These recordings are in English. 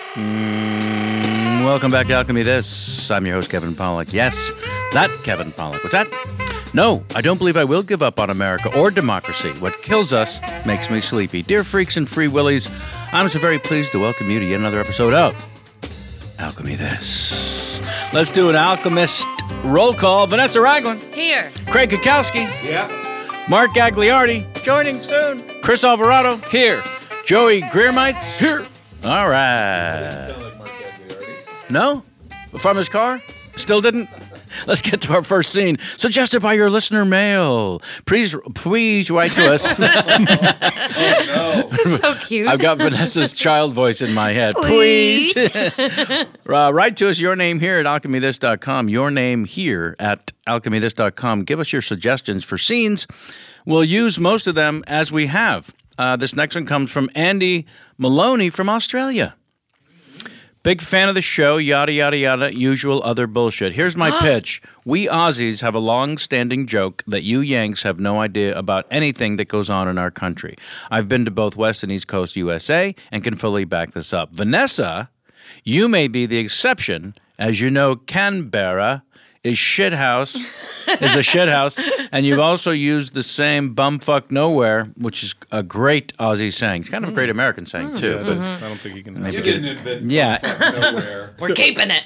Welcome back to Alchemy This. I'm your host, Kevin Pollak. Yes, that Kevin Pollak. What's that? No, I don't believe I will give up on America or democracy. What kills us makes me sleepy. Dear freaks and free willies, I'm so very pleased to welcome you to yet another episode of Alchemy This. Let's do an alchemist roll call. Vanessa Ragland. Here. Craig Kukowski. Yeah. Mark Gagliardi. Joining soon. Chris Alvarado. Here. Joey Greermites. Here. All right. Didn't sound like Mark Gagliardi. No? From his car? Still didn't? Let's get to our first scene, suggested by your listener mail. Please write to us. Oh, no. So cute. I've got Vanessa's child voice in my head. Please. Write to us your name here at alchemythis.com. Your name here at alchemythis.com. Give us your suggestions for scenes. We'll use most of them as we have. This next one comes from Andy Maloney from Australia. Big fan of the show, yada, yada, yada, usual other bullshit. Here's my pitch. We Aussies have a long-standing joke that you Yanks have no idea about anything that goes on in our country. I've been to both West and East Coast USA and can fully back this up. Vanessa, you may be the exception. As you know, Canberra is a shithouse, and you've also used the same bumfuck nowhere, which is a great Aussie saying. It's kind of a great American saying, too. But I don't think you can. Maybe You get- didn't invent Yeah. fuck nowhere. We're keeping it.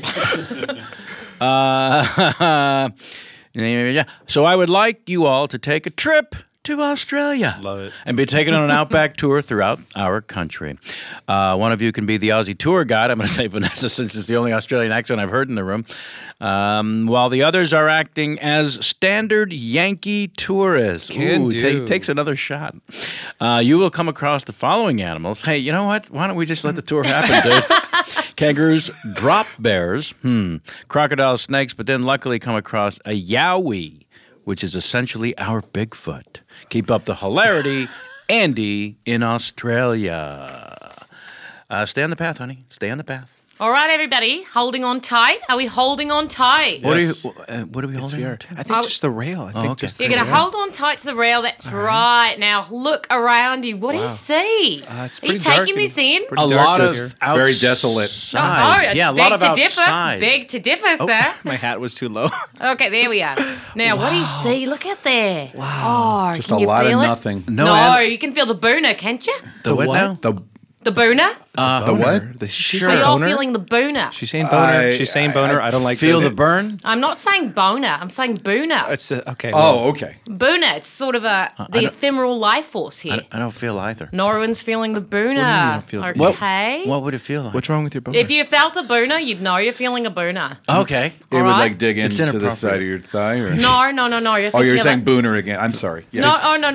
Yeah. So I would like you all to take a trip to Australia. Love it. And be taken on an outback tour throughout our country. One of you can be the Aussie tour guide. I'm going to say Vanessa since it's the only Australian accent I've heard in the room. While the others are acting as standard Yankee tourists. Can do. Takes another shot. You will come across the following animals. Hey, you know what? Why don't we just let the tour happen, dude? Kangaroos, drop bears, crocodile snakes, but then luckily come across a yowie, which is essentially our Bigfoot. Keep up the hilarity, Andy in Australia. Stay on the path, honey. Stay on the path. All right, everybody. Holding on tight. Are we holding on tight? Yes. What are we holding? on to? I think just the rail. I think okay. just You're the going to rail. hold on tight to the rail. That's right. Now, look around you. What do you see? It's Are you pretty dark taking and this in? pretty A dark lot of just here. outside. Very desolate. Yeah, a lot of outside. Beg to differ, sir. My hat was too low. Okay, there we are. Now, what do you see? Look out there. Wow. Oh, Just can a you lot of feel it? nothing. No, No, and- you can feel the booner, can't you? The what now? The booner? The what? She's Sure. Are saying you all boner. feeling the booner? She's saying boner. I- She's saying boner. I don't like Feel this. the burn? I'm not saying boner. I'm saying booner. It's okay. Oh, okay. Booner. It's sort of the ephemeral life force here. I don't feel either. No one's feeling the booner. you don't feel the What- Okay. What would it feel like? What's wrong with your boner? If you felt a booner, you'd know you're feeling a booner. Okay. It would right. like dig It's into the inappropriate. side of your thigh, or No. You're oh, you're thinking saying of booner again. I'm sorry. Yes. No.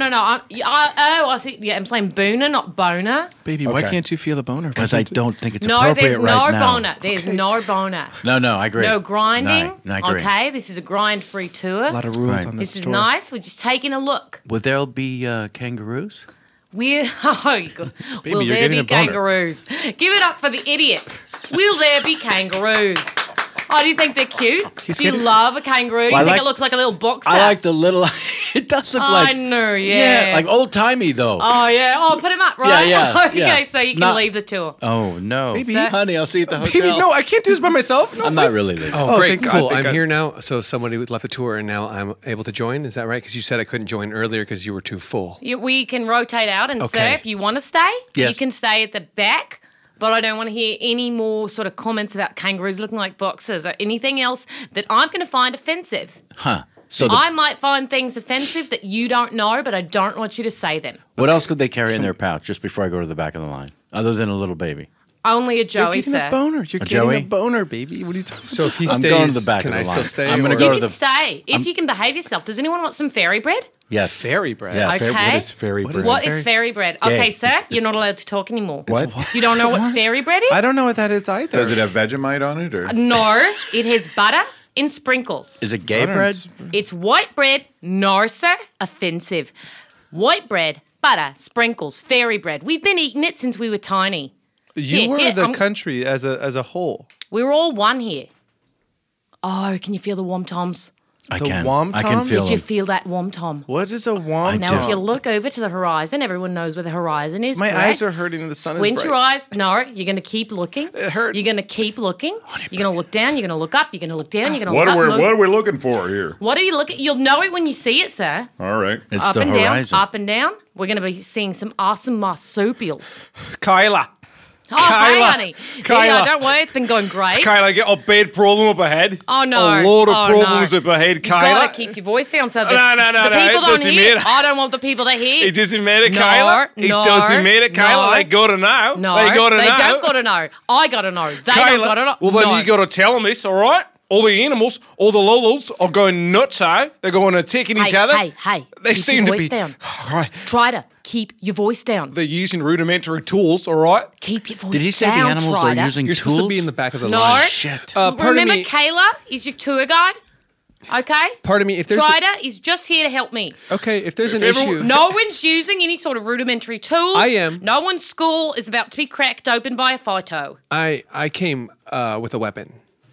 I see. Yeah, I'm saying booner, not boner. Baby, why Okay. can't you feel a boner? Because I don't think it's No, appropriate there's no right now. boner. There's no boner. No, I agree. No grinding. No, I agree. Okay, this is a grind-free tour. A lot of rules Right. on this This is tour. nice. We're just taking a look. Would there be kangaroos? Will you're there getting be a boner. kangaroos? Give it up for the idiot. Will there be kangaroos? Oh, do you think they're cute? Do you getting- love a kangaroo? Do you I think like- it looks like a little boxer? I like the little. It does look I like. know, yeah. like old timey though. Oh, yeah. Oh, put him up, right? yeah, Okay, yeah. so you can Not- leave the tour. Oh no, Baby. honey, I'll see you at the hotel. Baby, no, I can't do this by myself. No, I'm not really leaving. Oh, Great, thank cool. God, I'm thank here now. So somebody left the tour, and now I'm able to join. Is that right? Because you said I couldn't join earlier because you were too full. We can rotate out and Okay. say if you want to stay, Yes. you can stay at the back. But I don't want to hear any more sort of comments about kangaroos looking like boxers or anything else that I'm going to find offensive. Huh? So I might find things offensive that you don't know, but I don't want you to say them. what else could they carry in their pouch just before I go to the back of the line, other than a little baby? Only a You're Joey, getting sir. a boner. You're A getting Joey? a boner, baby. What are you talking So if he I'm stays, going to the back can of the I still line. stay? I'm or- gonna You go to can the stay if you can behave yourself. Does anyone want some fairy bread? yes. Fairy bread. Yeah. Okay. What is fairy What bread? is What Fairy- is fairy bread? Gay. Okay, sir, you're not allowed to talk anymore. What? You don't know what fairy bread is? I don't know what that is either. Does it have Vegemite on it, or? No, it has butter and sprinkles. Is it gay Butter bread? and It's white bread. No, sir. Offensive. White bread, butter, sprinkles, fairy bread. We've been eating it since we were tiny. You Here, were here, the I'm- country as a whole. We're all one here. Oh, can you feel the wom-toms? I The can. wom I can toms? feel Did you them. feel that wom-tom? What is a wom Now, do. if you look over to the horizon, everyone knows where the horizon is. My correct? eyes are hurting and the sun Squint is your bright. eyes. No, you're going to keep looking. It hurts. You're going to keep looking. You're going to look down. You're going to look up. You're going to look down. You're going to What look are up. we? What are we looking for here? What are you looking? You'll know it when you see it, sir. All right. It's Up the and horizon. down, up and down. We're going to be seeing some awesome marsupials. Kyla. Oh, hey, Kyla. honey. Kyla. Yeah, don't worry. It's been going great. Kyla, get a bad problem up ahead. Oh, no. A lot of Oh, problems no. up ahead, You Kyla. gotta keep your voice down so that No, the it people don't doesn't hear. matter. I don't want the people to hear. It doesn't matter, No, Kyla. It no, doesn't matter, Kyla. no. They gotta know. No, they gotta know. don't gotta know. I gotta know. They Kyla, don't gotta know. well, then No. you gotta tell them this, all right? All the animals, all the lolos are going nuts, eh? They're going attacking each other. Hey, They keep seem your to voice be. down. All right. Try to keep your voice down. They're using rudimentary tools, all right? Keep your voice down. Did he say the animals try are to. using You're tools? supposed to be in the back of the No. line. Shit. Pardon Remember, me. Kayla is your tour guide. Okay. Pardon me. If there's Trider is just here to help me. okay, if there's an everyone- issue, No one's using any sort of rudimentary tools. I am. No one's school is about to be cracked open by a phyto. I came with a weapon.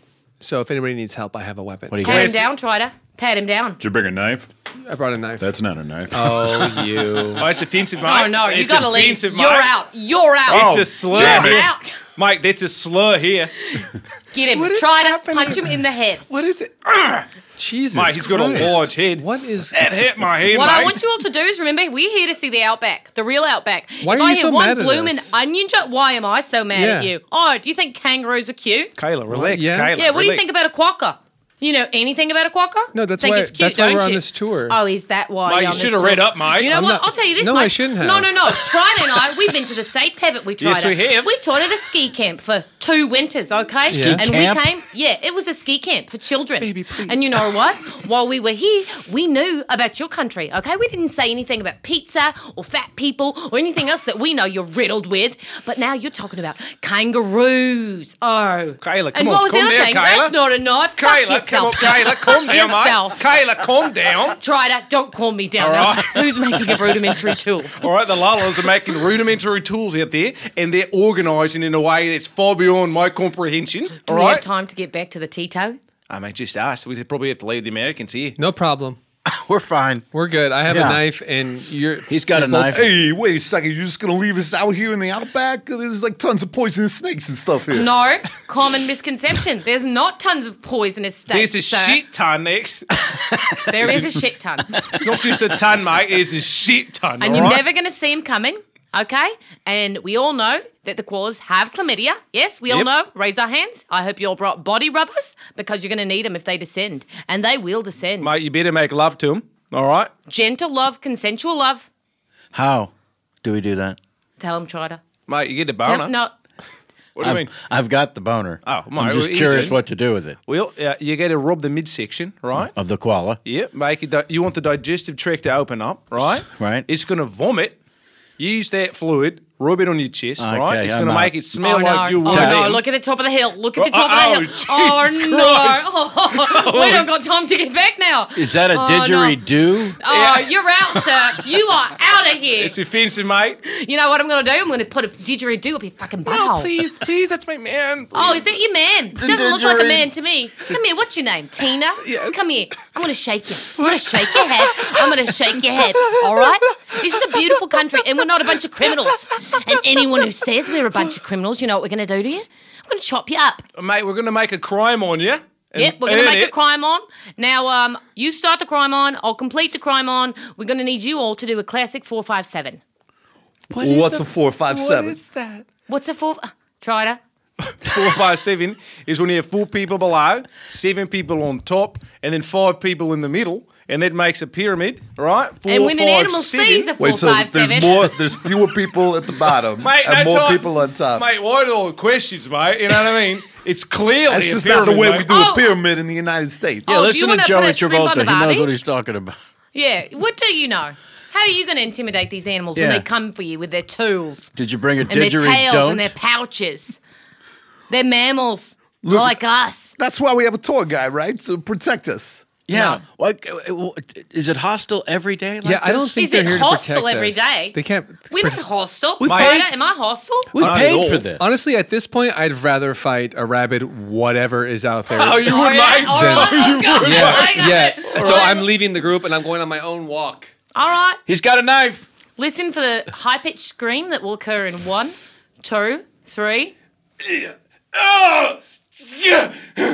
So if anybody needs help, I have a weapon. What do you Pat him got? down, Trider. Pat him down. Did you bring a knife? I brought a knife. That's not a knife. oh, you. Oh, it's offensive, mate. Oh no, you It's gotta leave. offensive, You're mate. out. You're out. It's a slur. damn You're it. out. Mate, that's a slur here. Get him. What is Try to happening? punch him in the head. What is it? Jesus Mate, he's got a Christ. large head. What is... That hit my head, What mate. I want you all to do is remember, we're here to see the outback, the real outback. Why if are I you hear so one mad at bloomin' us? onion joke, why am I so mad at Yeah. you? Oh, do you think kangaroos are cute? Kayla, relax, Yeah. Kayla. Yeah, what do you relax. think about a quokka? You know anything about a quokka? No, that's think why- it's cute, that's why don't we're on you? this tour. Oh, is that why? Mate, you're you on this should have tour? read up, mate. You know I'm what? not- I'll tell you this, No, mate. I shouldn't have. No. Tryna and I, we've been to the States, haven't we, Tryna? Yes, we have. We taught at a ski camp for 2 winters, okay? Ski and camp? we came, yeah, it was a ski camp for children. Baby, please. And you know what? While we were here, we knew about your country, okay? We didn't say anything about pizza or fat people or anything else that we know you're riddled with. But now you're talking about kangaroos. Oh. Kayla, And come what on, was the calm other down, thing? Kayla. That's not a knife. Fuck Kayla, come on, yourself. Kayla, calm down, yourself. mate. Kayla, calm down. Try that. Don't call me down. All right. Who's making a rudimentary tool? All right, the Lalas are making rudimentary tools out there, and they're organising in a way that's far beyond my comprehension. Do All we have right, time to get back to the Tito? I mean, just us. We probably have to leave the Americans here. No problem. We're fine. We're good. I have Yeah. a knife, and you're. He's got a knife. Hey, wait a second. You're just going to leave us out here in the outback? There's like tons of poisonous snakes and stuff here. No, common misconception. There's not tons of poisonous states. There's a sir. shit ton next. There is a shit ton. Not just a ton, mate. There's a shit ton. And all you're right? never going to see them coming, okay? And we all know that the koalas have chlamydia. Yes, we all Yep. know. Raise our hands. I hope you all brought body rubbers because you're going to need them if they descend. And they will descend. Mate, you better make love to him. All right. Gentle love, consensual love. How do we do that? Tell them, try to. Mate, you get a boner. No, What do you mean? I've got the boner. Oh, I'm mate, just well, curious easy. what to do with it. Well, you got to rub the midsection, right? Of the koala. Yeah, make it. You want the digestive tract to open up, right? Right. It's going to vomit. Use that fluid. Rub it on your chest, Okay, right? It's going to I'm make out. it smell oh, like no. you Oh, were no. them. Look at the top of the hill. Look at the top Oh, of the hill. Oh, Jesus no. We don't got time to get back now. Is that a Oh, didgeridoo? Oh, Yeah. you're out, sir. You are out of here. It's offensive, mate. You know what I'm going to do? I'm going to put a didgeridoo up your fucking butthole. please, that's my man. Oh, is that your man? It doesn't look like a man to me. Come here. What's your name? Tina? Yes. Come here. I'm going to shake you. I'm going to shake your head. I'm going to shake your head. All right? This is a beautiful country, and we're not a bunch of criminals. And anyone who says we're a bunch of criminals, you know what we're going to do to you? I'm going to chop you up. Mate, we're going to make a crime on you. Yep, we're going to make a crime on. Now, you start the crime on. I'll complete the crime on. We're going to need you all to do a classic 4-5-7. What's a 4-5-7? What is that? What's a 4? Try it. 4-5-7 is when you have 4 people below, 7 people on top, and then 5 people in the middle, and that makes a pyramid, right? 4, And when an 5, animal 7. sees a Wait, so 4-5-7. there's fewer people at the bottom Mate, and no more time. people on top. Mate, why do all the questions, mate? You know what I mean? It's clearly That's a just pyramid, not the way mate. we do Oh. a pyramid in the United States. Yeah, Oh, do you listen to wanna put Joey a shrimp on Travolta. the He knows barbie? what he's talking about. Yeah, what do you know? How are you going to intimidate these animals when Yeah. they come for you with their tools Did you bring a and their tails didgeridoo? and their pouches? They're mammals like us. That's why we have a tour guide, right? To protect us. Yeah. Like, is it hostile every day? Like Yeah, I don't this? think Is they're it here hostile to protect every us. day? They can't. We're not hostile. We Ryder, paid- am I hostile? We Not at paid all. for this. Honestly, at this point, I'd rather fight a rabid whatever is out there. Oh, you would, All right, mate. all right, oh, God, yeah, I got yeah. it. So All right. I'm leaving the group and I'm going on my own walk. All right. He's got a knife. Listen for the high-pitched scream that will occur in 1, 2, 3. Oh, yeah.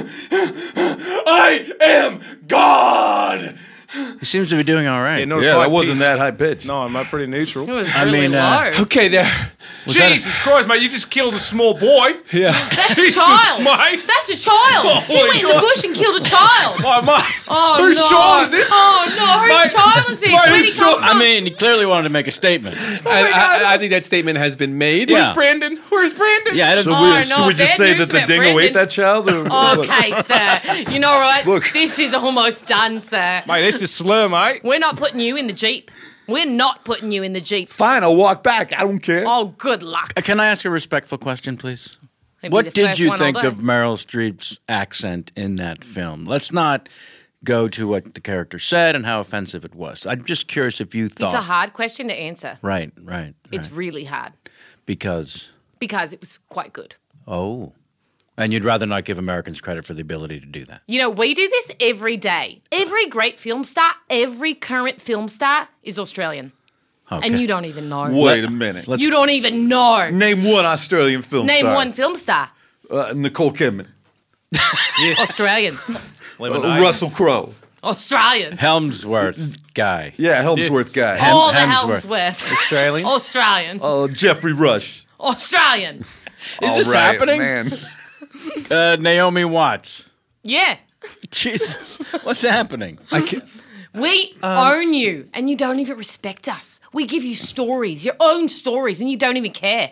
I am God. He seems to be doing all right. Yeah, no, it's Yeah, high that wasn't pitch. that high pitch. No, I'm pretty neutral. It was I really mean, low. Okay, there. Jesus Christ, mate! You just killed a small boy. Yeah. That's a Jesus, child. mate. That's a child. He my went in the God. bush and killed a child. Oh, mate. Oh, Whose no. child is this? Oh, no. Whose Mate, child is this? mate, Where'd he whose come child- from? I mean, he clearly wanted to make a statement. I think that statement has been made. Yeah. Where's Brandon? Where's Brandon? Yeah, I don't- So Oh, no, should we just bad say news that the about dingo Brandon. ate that child? Or Okay, sir. You know what? Look. This is almost done, sir. Mate, this is slur, mate. We're not putting you in the Jeep. We're not putting you in the Jeep. Fine, I'll walk back. I don't care. Oh, good luck. Can I ask a respectful question, please? He'll be What the did first you one all think day. of Meryl Streep's accent in that film? Let's not go to what the character said and how offensive it was. I'm just curious if you thought. It's a hard question to answer. Right. It's really hard because because it was quite good. and you'd rather not give Americans credit for the ability to do that. You know, we do this every day. Every great film star, every current film star is Australian. Okay. And you don't even know. Wait a minute. You don't even know. Name one Australian film Name star. one film star. Nicole Kidman. Australian. Russell Crowe. Australian. Helmsworth guy. Yeah, Helmsworth guy. All the Hemsworth. Helmsworths. Australian. Australian. Jeffrey Rush. Australian. Is this All right, happening? Man. Naomi Watts. Yeah. Jesus, what's happening? We own you and you don't even respect us. We give you stories, your own stories, and you don't even care.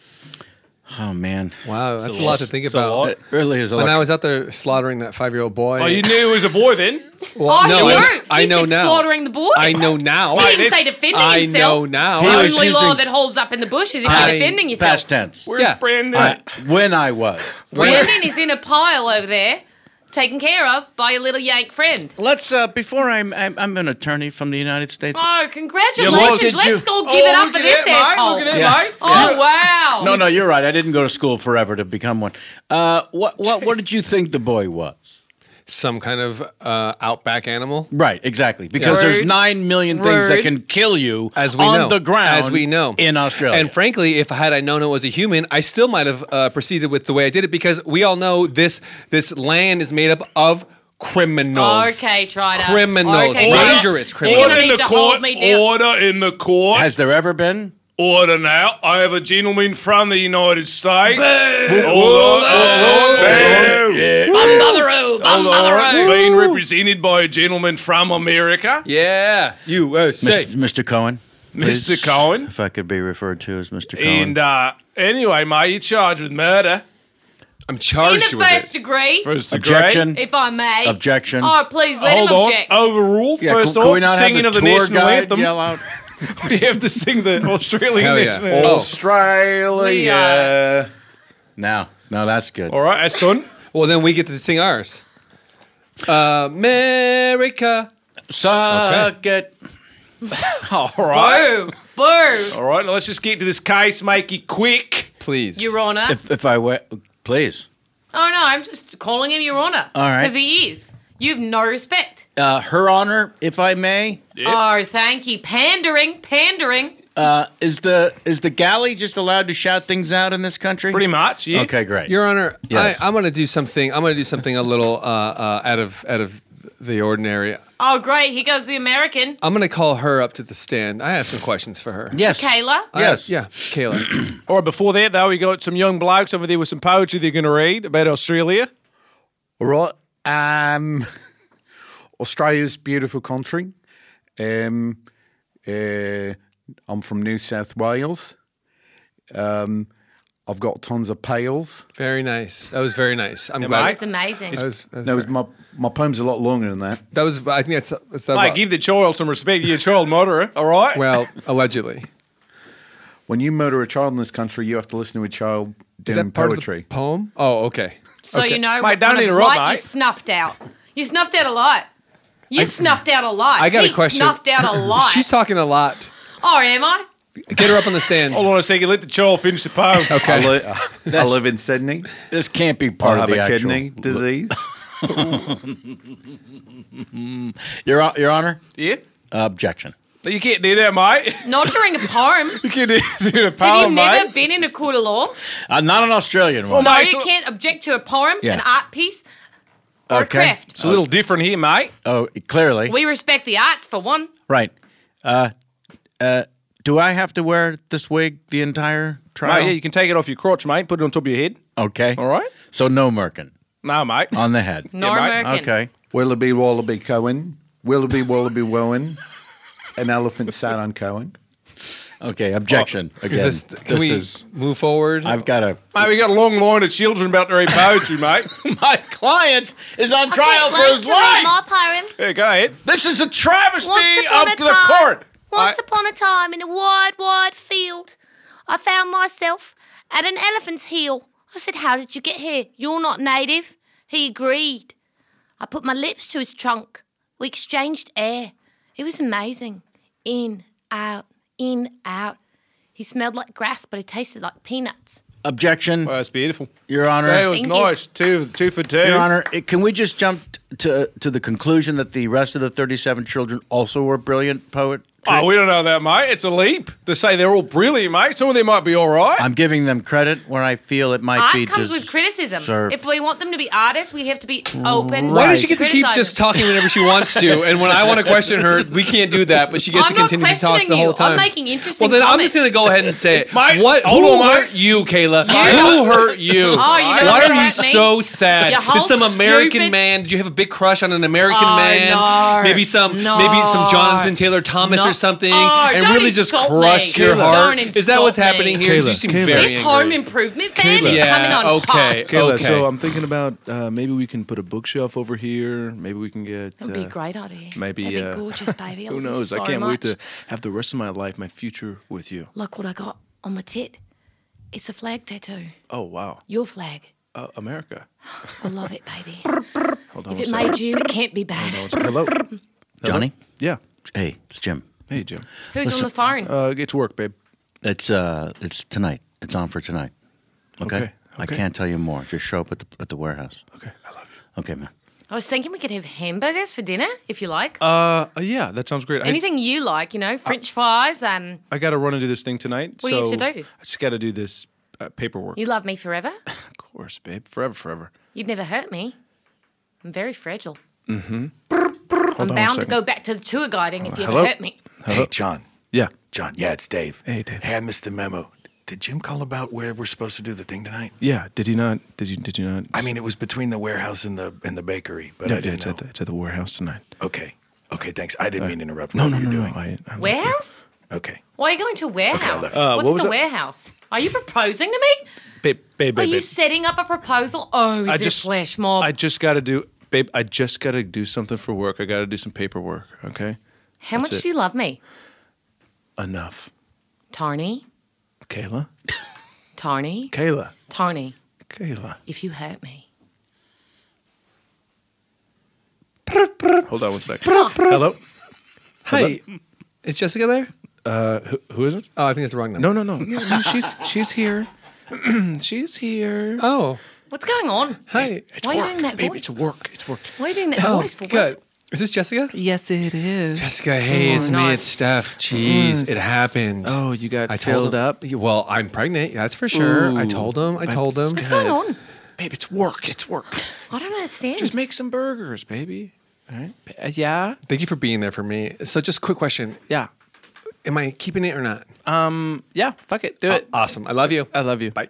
Oh man, Wow, that's a lot to think It's a lot. about. it really is a When lot. I was out there slaughtering that 5-year-old boy. Oh, you knew it was a boy then? Well, Oh, no, you I was- weren't. I You know said now. slaughtering the boy. I know now. He didn't it's- say defending I himself. know now. The He was only law using- that holds up in the bush is if I- you're defending yourself. Past tense. Where's Yeah. Brandon? When I was. Brandon is in a pile over there, taken care of by a little Yank friend. Let's before I'm an attorney from the United States. Oh, Your congratulations. law, did Let's you- go give it up look for at this that, mate. asshole. Look at that, Yeah. mate. Oh, wow. No, you're right. I didn't go to school forever to become one. What did you think the boy was? Some kind of outback animal. Right, exactly. Because there's Rude. 9 million things that Rude. can kill you As we on know. the ground. As we know. in Australia. And frankly, if I known it was a human, I still might have proceeded with the way I did it because we all know this land is made up of criminals. Okay, Trider. Criminals. Okay, Trider. Dangerous You're criminals. gonna need to hold me down. Order in the court. has there ever been? Order now. I have a gentleman from the United States. Bumbaroo, bumbaroo. Being represented by a gentleman from America, Yeah. USA. Mr. Cohen. Mr. please, Cohen. If I could be referred to as Mr. Cohen. And anyway, mate, you're charged with murder. I'm In charged the with first it. degree, First Objection. if I may. Objection. Oh, please let Hold him on. object. Overruled. Yeah, First can we not off, have singing the of the tour national guide anthem. yell out? We have to sing the Australian Hell yeah. national anthem. Oh. Australia. No, that's good. All right, that's done. Well, then we get to sing ours. America. Suck it. All right. Boo. Boo. All right, now let's just get to this case. Make it quick. Please. Your Honour. If I were, please. Oh, no, I'm just calling him Your Honour. All right. Because he is. You have no respect. Her Honor, if I may. Oh, thank you. Pandering. Is the galley just allowed to shout things out in this country? Pretty much, yeah. Okay, great. Your Honor, Yes. I'm going to do something. I'm going to do something a little out of the ordinary. Oh, great. Here goes the American. I'm going to call her up to the stand. I have some questions for her. Yes. Kayla. Yes. Yeah, Kayla. All right, before that, though, we got some young blokes over there with some poetry they're going to read about Australia. All right. Australia's beautiful country. I'm from New South Wales. I've got tons of pails. Very nice. That was very nice. I'm Am glad. I? That's amazing. That was No, my poem's a lot longer than that. that was. I think that's that. Mate, give the child some respect. You're a child murderer, all right? Well, allegedly. When you murder a child in this country, you have to listen to a child Is doing that part poetry. of the poem? Oh, okay. so Okay. you know Mate, what don't kind of interrupt, light mate. you snuffed out. You snuffed out a light. You snuffed out a lot. I got a He question. snuffed out a lot. She's talking a lot. Oh, am I? Get her up on the stand. Hold on a second. Let the child finish the poem. Okay. I live in Sydney. This can't be I part of have the a actual. kidney disease. Your Honor, Yeah. objection. You can't do that, mate. Not during a poem. You can't do the Have you poem, never mate. been in a court of law? Not an Australian one. No, mate, you so- can't object to a poem, Yeah. an art piece, or a Okay. craft. It's a little different here, mate. Oh, clearly. We respect the arts for one. Right. Do I have to wear this wig the entire trial? Mate, yeah, you can take it off your crotch, mate. Put it on top of your head. Okay. All right? So no merkin No, mate. on the head. No mate. American. Okay. Willoughby Wallaby Cohen. Willoughby Wallaby Wowen. An elephant sat on Cohen. Okay. Objection. Again. Is this, can we move forward? I've got a. Mate, we got a long line of children about to read poetry, mate. My client is on I trial can't for wait his to read life. my poem. Yeah, go ahead. This is a travesty Once upon of a the time, court. Once upon a time, in a wide, wide field, I found myself at an elephant's heel. I said, "How did you get here? You're not native." He agreed. I put my lips to his trunk. We exchanged air. It was amazing. In, out, in, out. He smelled like grass, but it tasted like peanuts. Objection, Well, that's beautiful. Your Honor. That was Thank you. nice. Two for two. Your Honor, can we just jump to the conclusion that the rest of the 37 children also were brilliant poetry? Oh, we don't know that, mate. It's a leap to say they're all brilliant, mate. Some of them might be all right. I'm giving them credit where I feel it might be Art comes with criticism. deserved. If we want them to be artists, we have to be open. Why Right. does she get to keep Criticize just them. talking whenever she wants to? And when I want to question her, we can't do that. But she gets I'm to continue not to talk questioning the whole you. time. I'm making interesting Well, then I'm comments. just going to go ahead and say it. Mate, What? hold Who on, mate. hurt you, Kayla? You. Who hurt you? Oh, you know Why what are you hurt me? so sad? Your Did whole some American stupid- man? Did you have a big crush on an American Oh, man? no. Maybe some No. Jonathan Taylor Thomas No. or something, Oh, and don't really just insult crushed me. your Don't heart. insult Is that what's me. happening here? Kayla, You seem Kayla. very This angry. home improvement fan is Yeah, coming on okay. hot. Kayla, Okay. so I'm thinking about maybe we can put a bookshelf over here. Maybe we can get. That would be a great idea. maybe, That'd be gorgeous, baby. I Who love you knows? I so can't wait much. to have the rest of my life, my future with you. Look what I got on my tit. It's a flag tattoo. Oh, wow. Your flag. America. I love it, baby. Hold on If one it second. made you, it can't be bad. Hello. Johnny? Yeah. Hey, it's Jim. Hey, Jim. Who's on the phone? Get to work, babe. It's tonight. It's on for tonight. Okay? Okay, I okay. can't tell you more. Just show up at the warehouse. Okay, I love you. Okay, man. I was thinking we could have hamburgers for dinner, if you like. Yeah, that sounds great. Anything you like, you know, French fries. I got to run and do this thing tonight. What do you have to so do? I just got to do this paperwork. You love me forever. Of course, babe. Forever. You'd never hurt me. I'm very fragile. Hold I'm on a bound to second. go back to the tour guiding if you hello? ever hurt me. Hey, John. Yeah. John, yeah, it's Dave. Hey, Dave. Hey, I missed the memo. Did Jim call about where we're supposed to do the thing tonight? Yeah. Did he not? Did you not? I mean, it was between the warehouse and the bakery, but yeah, I didn't it's know. at the warehouse tonight. Okay, thanks. I didn't mean to interrupt. No, what no, you're no, doing. no. I'm Warehouse? Okay. Why are you going to a warehouse? left. what What's was the it? warehouse? Are you proposing to me? Babe. Are you setting up a proposal? Oh, is it flash mob? I just got to do, babe. I just got to do something for work. I got to do some paperwork. Okay. How much it. do you love me? Enough. Tarny, Kayla. Tarny, Kayla. Tarny, Kayla. if you hurt me. Hold on one second. Hello. Hi, is Jessica there? Who is it? Oh, I think that's the wrong number. No. She's here. She's here. Oh, What's going on? hi. Why are you doing that Babe, voice? it's work. It's work. Why are you doing that Oh, voice for? good. Is this Jessica? Yes, it is. Jessica, hey, it's me. nice. It's Steph. Jeez, it happened. Oh, you got I filled told him, up? Well, I'm pregnant. That's for sure. I Ooh, told him. that's What's going on? Babe, it's work. It's work. I don't understand. Just make some burgers, baby. All right. Yeah. Thank you for being there for me. So, just quick question: Yeah. am I keeping it or not? Yeah. Fuck it. Do it. Awesome. I love you. I love you. Bye.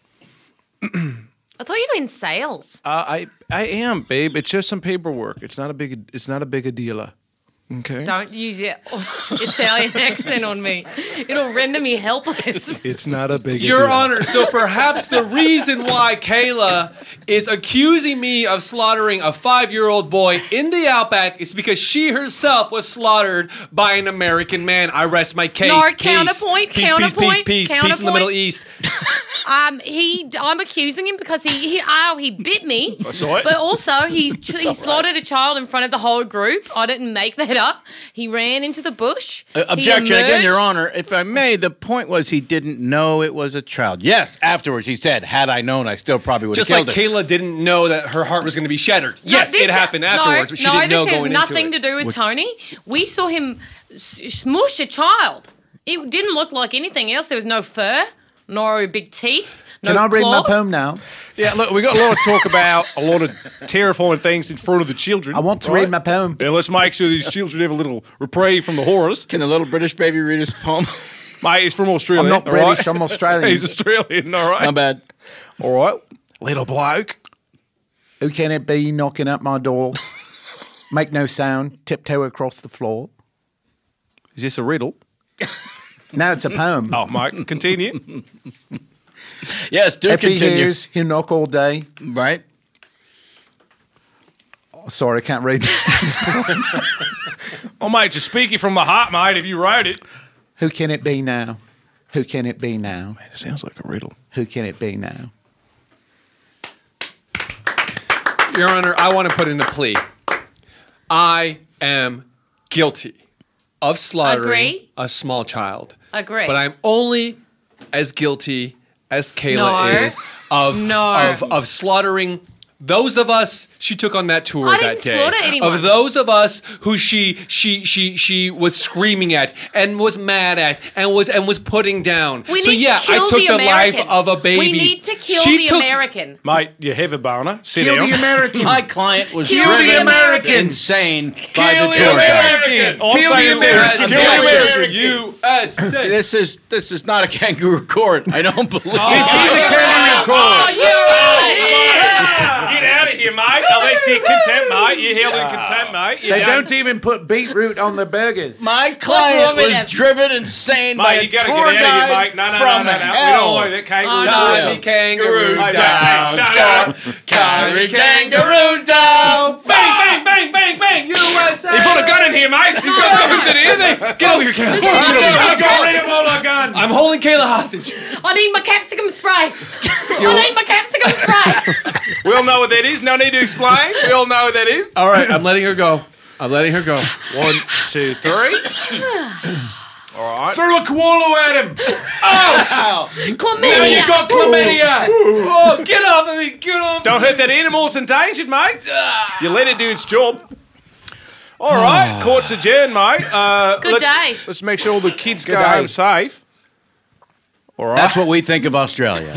I thought you were in sales. I am, babe. It's just some paperwork. It's not a big a deal. Okay. Don't use your Italian accent on me. It'll render me helpless. It's not a big. Your Honor, so perhaps the reason why Kayla is accusing me of slaughtering a 5-year-old boy in the Outback is because she herself was slaughtered by an American man. I rest my case. No, Peace. counterpoint, Peace, counterpoint, peace in the counterpoint. Middle East. I'm accusing him because he bit me. saw it. But also he slaughtered a child in front of the whole group. I didn't make that up. He ran into the bush. Objection He again, Your emerged. Honor. If I may, the point was he didn't know it was a child. Yes, afterwards he said, "Had I known, I still probably would have Just killed like it." Kayla didn't know that her heart was going to be shattered. Yes, No, it happened afterwards, but she didn't know this has going nothing into to it. do with Tony. We saw him smush a child. It didn't look like anything else. There was no fur, no big teeth, no Can I read my claws. poem now? Yeah, look, we got a lot of talk about a lot of terrifying things in front of the children. I want to read my poem. And let's make sure these children have a little reprieve from the horrors. Can the little British baby read his poem? Mate, he's from Australia. I'm not all right? British, I'm Australian. He's Australian, all right. Not bad. All right. Little bloke. Who can it be knocking at my door? Make no sound, tiptoe across the floor. Is this a riddle? Now it's a poem. Oh, mate, continue. Yes, do if he continue. hears, he'll knock all day. Right? Oh, sorry, I can't read this. Oh, mate, just speaking from the heart, mate, if you wrote it. Who can it be now? Who can it be now? It sounds like a riddle. Who can it be now? Your Honor, I want to put in a plea. I am guilty of slaughtering Agree. a small child. Agree. But I'm only as guilty as Kayla No. is of, No. of slaughtering those of us she took on that tour I that didn't day. slaughter anyone. Of those of us who she was screaming at and was mad at and was putting down. We so need yeah, to kill I took the the American. life of a baby. We need to kill She the took- American. Mate, you have a boner. Sit Kill down. the American. My client was Kill driven the American. insane by Kill the the tour guide. American. I'm Kill the saying American. this- Kill the American. USA. This is not a kangaroo court. I don't believe. This is a kangaroo court. Oh, you're right. Get out of here, mate. Now that's it. Contempt, mate. You're held in contempt, mate. They don't even put beetroot on their burgers. My wrong client with was them? driven insane by Mate, a you gotta tour get out of here, guide mate. No, from We hell. don't like that kangaroo. Tiny kangaroo Down. down. Tiny kangaroo down. Bang, bang, bang, bang, bang. USA. He put a gun in here, mate. He's got guns in here. Get over here, Kayla. I got rid of all our guns. I'm holding Kayla hostage. I need my capsicum spray. I need my capsicum spray. We all know what that is. No need to explain. We all know what that is. All right, I'm letting her go. I'm letting her go. 1, 2, 3. All right. Throw a koala at him. Chlamydia. You got chlamydia. Oh, get off of me. Get off. Don't hurt that animal. It's endangered, mate. You let it do its job. All right. Court's adjourned, mate. Good day. Let's make sure all the kids go day. home safe. All right. That's what we think of Australia.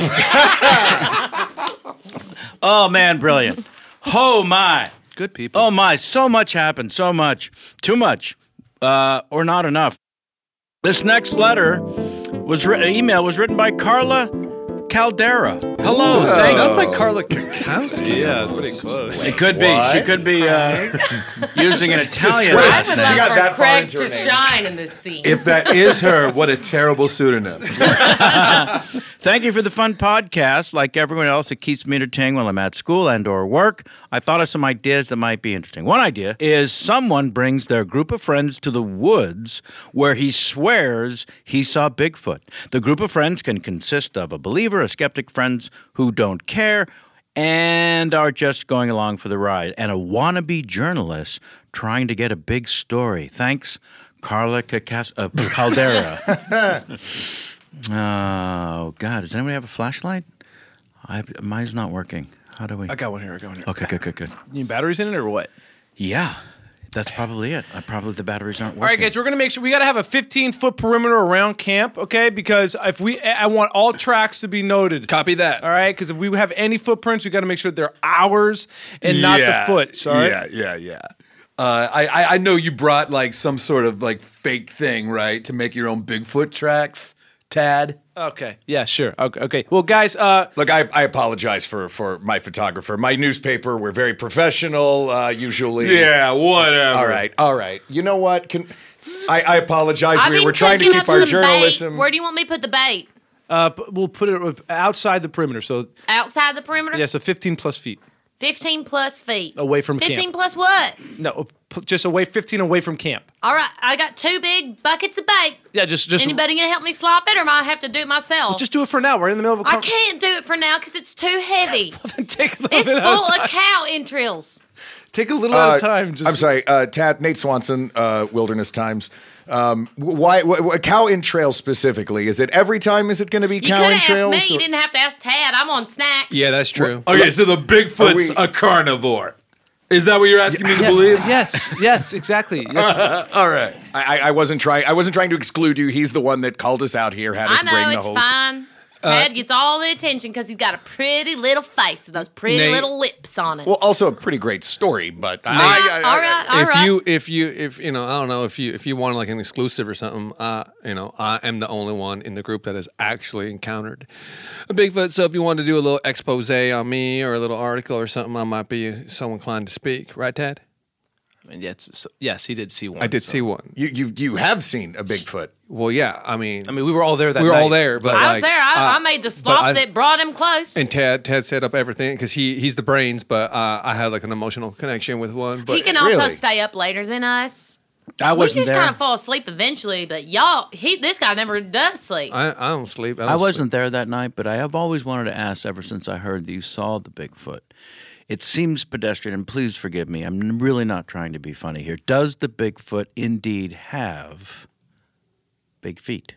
Oh man, brilliant. Oh my. Good people. Oh my, so much happened, so much. Too much. Or not enough. This next letter email was written by Carla Caldera. Hello. Thank Sounds like Carla Kakowski. Yeah, pretty close. It could be. She could be using an Italian I last would name. love got for that far Craig into her to name. shine in this scene. If that is her, what a terrible pseudonym. Thank you for the fun podcast. Like everyone else, it keeps me entertained while I'm at school and or work. I thought of some ideas that might be interesting. One idea is someone brings their group of friends to the woods where he swears he saw Bigfoot. The group of friends can consist of a believer, a skeptic, friends who don't care, and are just going along for the ride, and a wannabe journalist trying to get a big story. Thanks, Carla Caldera. Oh, God. Does anybody have a flashlight? Mine's not working. How do we? I got one here. Okay, good. You need batteries in it or what? Yeah, that's probably it. Probably the batteries aren't working. All right, guys, we're gonna make sure we gotta have a 15-foot perimeter around camp, okay? Because I want all tracks to be noted. Copy that. All right, because if we have any footprints, we got to make sure they're ours and not the foot. Sorry. Yeah. I know you brought like some sort of like fake thing, right, to make your own Bigfoot tracks, Tad. Okay. Yeah. Sure. Okay. Well, guys. Look, I apologize for my photographer. My newspaper, we're very professional, usually. Yeah. Whatever. All right. You know what? I apologize. I've been We're trying to cooking keep up our some journalism. Bait. Where do you want me to put the bait? We'll put it outside the perimeter. So Outside the perimeter? yeah, so 15 plus feet. 15 plus feet. Away from 15 camp. plus what? No, just 15 away from camp. All right, I got 2 big buckets of bait. Yeah, just Anybody gonna help me slop it, or am I have to do it myself? just do it for now. We're in the middle of a I can't do it for now because it's too heavy. Take a little It's bit full at a time. of cow entrails. Take a little at a time. Just I'm sorry, Tad, Nate Swanson, Wilderness Times. Why cow entrails specifically? Is it every time? Is it going to be You cow could have entrails? asked me. You or- didn't have to ask Tad. I'm on snacks. Yeah, that's true. Okay, so the Bigfoot's Are we- a carnivore. Is that what you're asking me to believe? Yes, exactly. Yes. All right. I wasn't trying. I wasn't trying to exclude you. He's the one that called us out here. Had us I know, bring the it's whole. fine. Tad gets all the attention because he's got a pretty little face with those pretty Nate- little lips on it. Well, also a pretty great story, but all right. If you know, I don't know, if you want like an exclusive or something, you know, I am the only one in the group that has actually encountered a Bigfoot. So if you want to do a little expose on me or a little article or something, I might be so inclined to speak. Right, Tad? I mean, yes, he did see one. I did see one. You have seen a Bigfoot. Well, yeah. I mean, we were all there that we were night. all there, but I was like, there. I made the slop that brought him close. And Tad set up everything because he's the brains, but I had like an emotional connection with one. But He can also Really? stay up later than us. I We wasn't just there. kind of fall asleep eventually, but this guy never does sleep. I don't sleep. I wasn't there that night, but I have always wanted to ask ever since I heard that you saw the Bigfoot. It seems pedestrian, and please forgive me. I'm really not trying to be funny here. Does the Bigfoot indeed have big feet?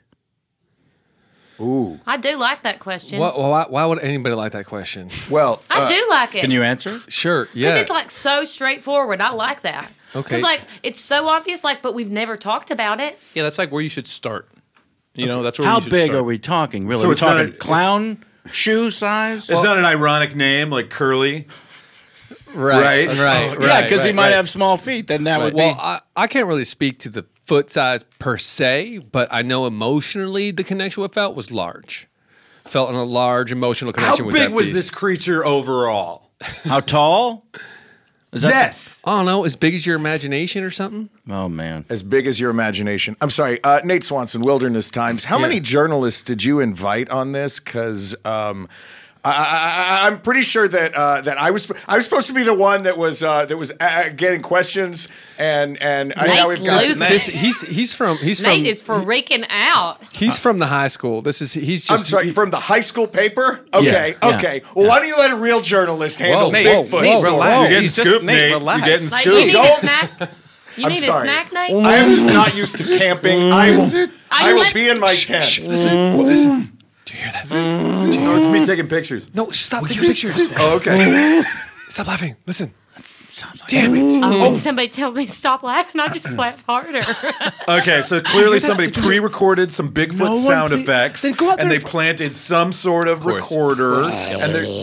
Ooh. I do like that question. Why would anybody like that question? Well, I do like it. Can you answer? Sure. Because Yeah. it's like so straightforward. I like that. Okay. Because like it's so obvious, like, but we've never talked about it. Yeah, that's like where you should start. You know, that's where How you should big start. are we talking? Really? So We're it's not talking a- clown shoe size? It's not an ironic name like Curly. Right. Yeah, because he might have small feet. Then that would Well, be. I can't really speak to the foot size per se, but I know emotionally the connection we felt was large. Felt in a large emotional How connection with that big was beast. this creature overall? How tall? Is that Yes. I don't know, as big as your imagination or something? Oh man. as big as your imagination. I'm sorry, Nate Swanson, Wilderness Times. How many journalists did you invite on this? Because I'm pretty sure that that I was supposed to be the one that was getting questions, and now we've got losing This, it. he's from Nate is freaking out. he's from the high school. He's I'm just sorry, from the high school paper? Okay, Yeah. okay. Well, why don't you let a real journalist handle Nate, Bigfoot? Nate, stories? relax. You're getting He's just- scooped, Nate, Nate. relax. You're getting Like, you scooped. need Don't- a snack. You I'm need sorry. a snack, Nate? I am just not used to camping. I will be in my tent. Listen. Do you hear that? No, it's me taking pictures. No, stop taking pictures. Oh, okay. Stop laughing. Listen. Damn it. When somebody tells me stop laughing, I just laugh harder. Okay, so clearly somebody pre-recorded some Bigfoot No one sound pre- effects, Then go out and there they planted some sort of recorder, and they're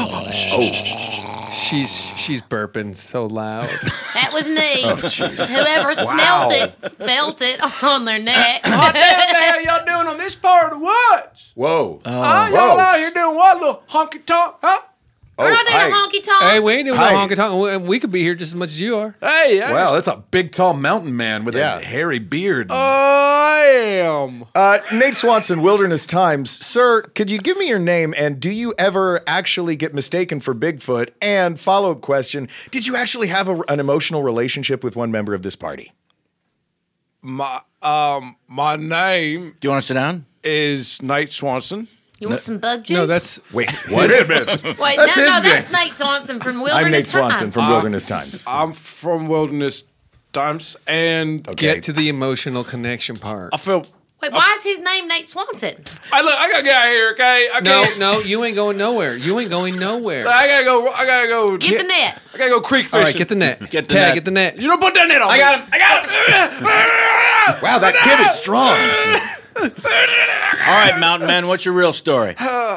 She's burping so loud. That was me. Whoever smelt it, felt it on their neck. What the hell y'all doing on this part of the woods? Whoa. Huh? Whoa. Y'all out here doing what? Little honky tonk? Huh? We're not doing hi. a honky tonk. Hey, we ain't doing Hi. no honky tonk. We could be here just as much as you are. Hey, wow, that's a big, tall mountain man with Yeah. a hairy beard. I am. Nate Swanson, Wilderness Times. Sir, could you give me your name, and do you ever actually get mistaken for Bigfoot? And follow-up question, did you actually have an emotional relationship with one member of this party? My name Do you want to sit down? is Nate Swanson. You want some bug juice? No, that's Wait, what? Wait a minute. Wait, That's no, his that's Nate Swanson from Wilderness I'm Nate Swanson Times. from Wilderness Times. I'm from Wilderness Times, and get to the emotional connection part. I feel. Wait, why is his name Nate Swanson? Hey, look, I gotta get out of here, okay? I can't. No, you ain't going nowhere. You ain't going nowhere. I gotta go. I gotta go. Get the net. I gotta go creek fishing. All right, get the net. Get the Tag, net. get the net. You don't put that net on. I got him. I got him. Wow, that kid is strong. All right, Mountain Man, what's your real story?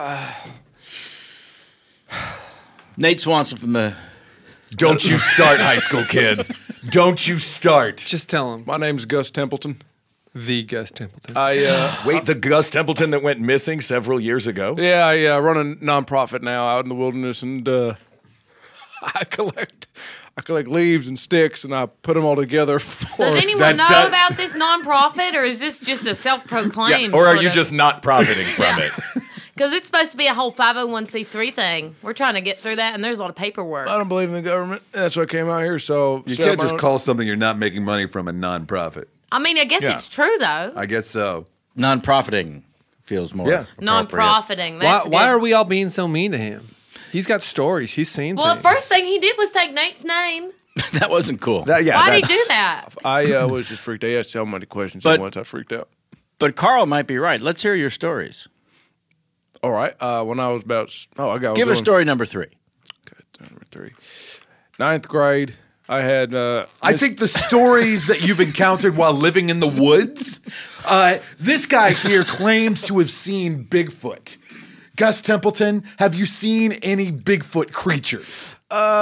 Nate Swanson from the. Don't you start, high school kid. Don't you start. Just tell him. My name's Gus Templeton. The Gus Templeton. Wait, the Gus Templeton that went missing several years ago? Yeah, I run a nonprofit now out in the wilderness, and I collect leaves and sticks, and I put them all together for. Does anyone that know does- about this nonprofit, or is this just a self-proclaimed? Or are sort you of- just not profiting from it? Because it's supposed to be a whole 501c3 thing. We're trying to get through that, and there's a lot of paperwork. I don't believe in the government. That's what came out here. So You can't just call something you're not making money from a nonprofit. I mean, I guess it's true, though. I guess so. Non-profiting feels more appropriate. Non-profiting. That's Why good. are we all being so mean to him? He's got stories. He's seen Well, things. the first thing he did was take Nate's name. That wasn't cool. Why'd he do that? I was just freaked out. He asked so many questions But- at once. I freaked out. But Carl might be right. Let's hear your stories. All right. When I was about, Give us story number 3. Okay, number 3. 9th grade. I had. I think the stories that you've encountered while living in the woods, this guy here claims to have seen Bigfoot. Gus Templeton, have you seen any Bigfoot creatures?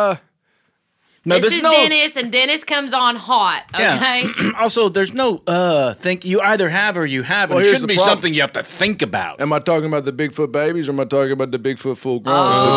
No, This there's is no. Dennis, and Dennis comes on hot, okay? Yeah. Also, there's no think. You either have or you haven't. Well, It here's shouldn't the be problem. something you have to think about. Am I talking about the Bigfoot babies or am I talking about the Bigfoot full grown?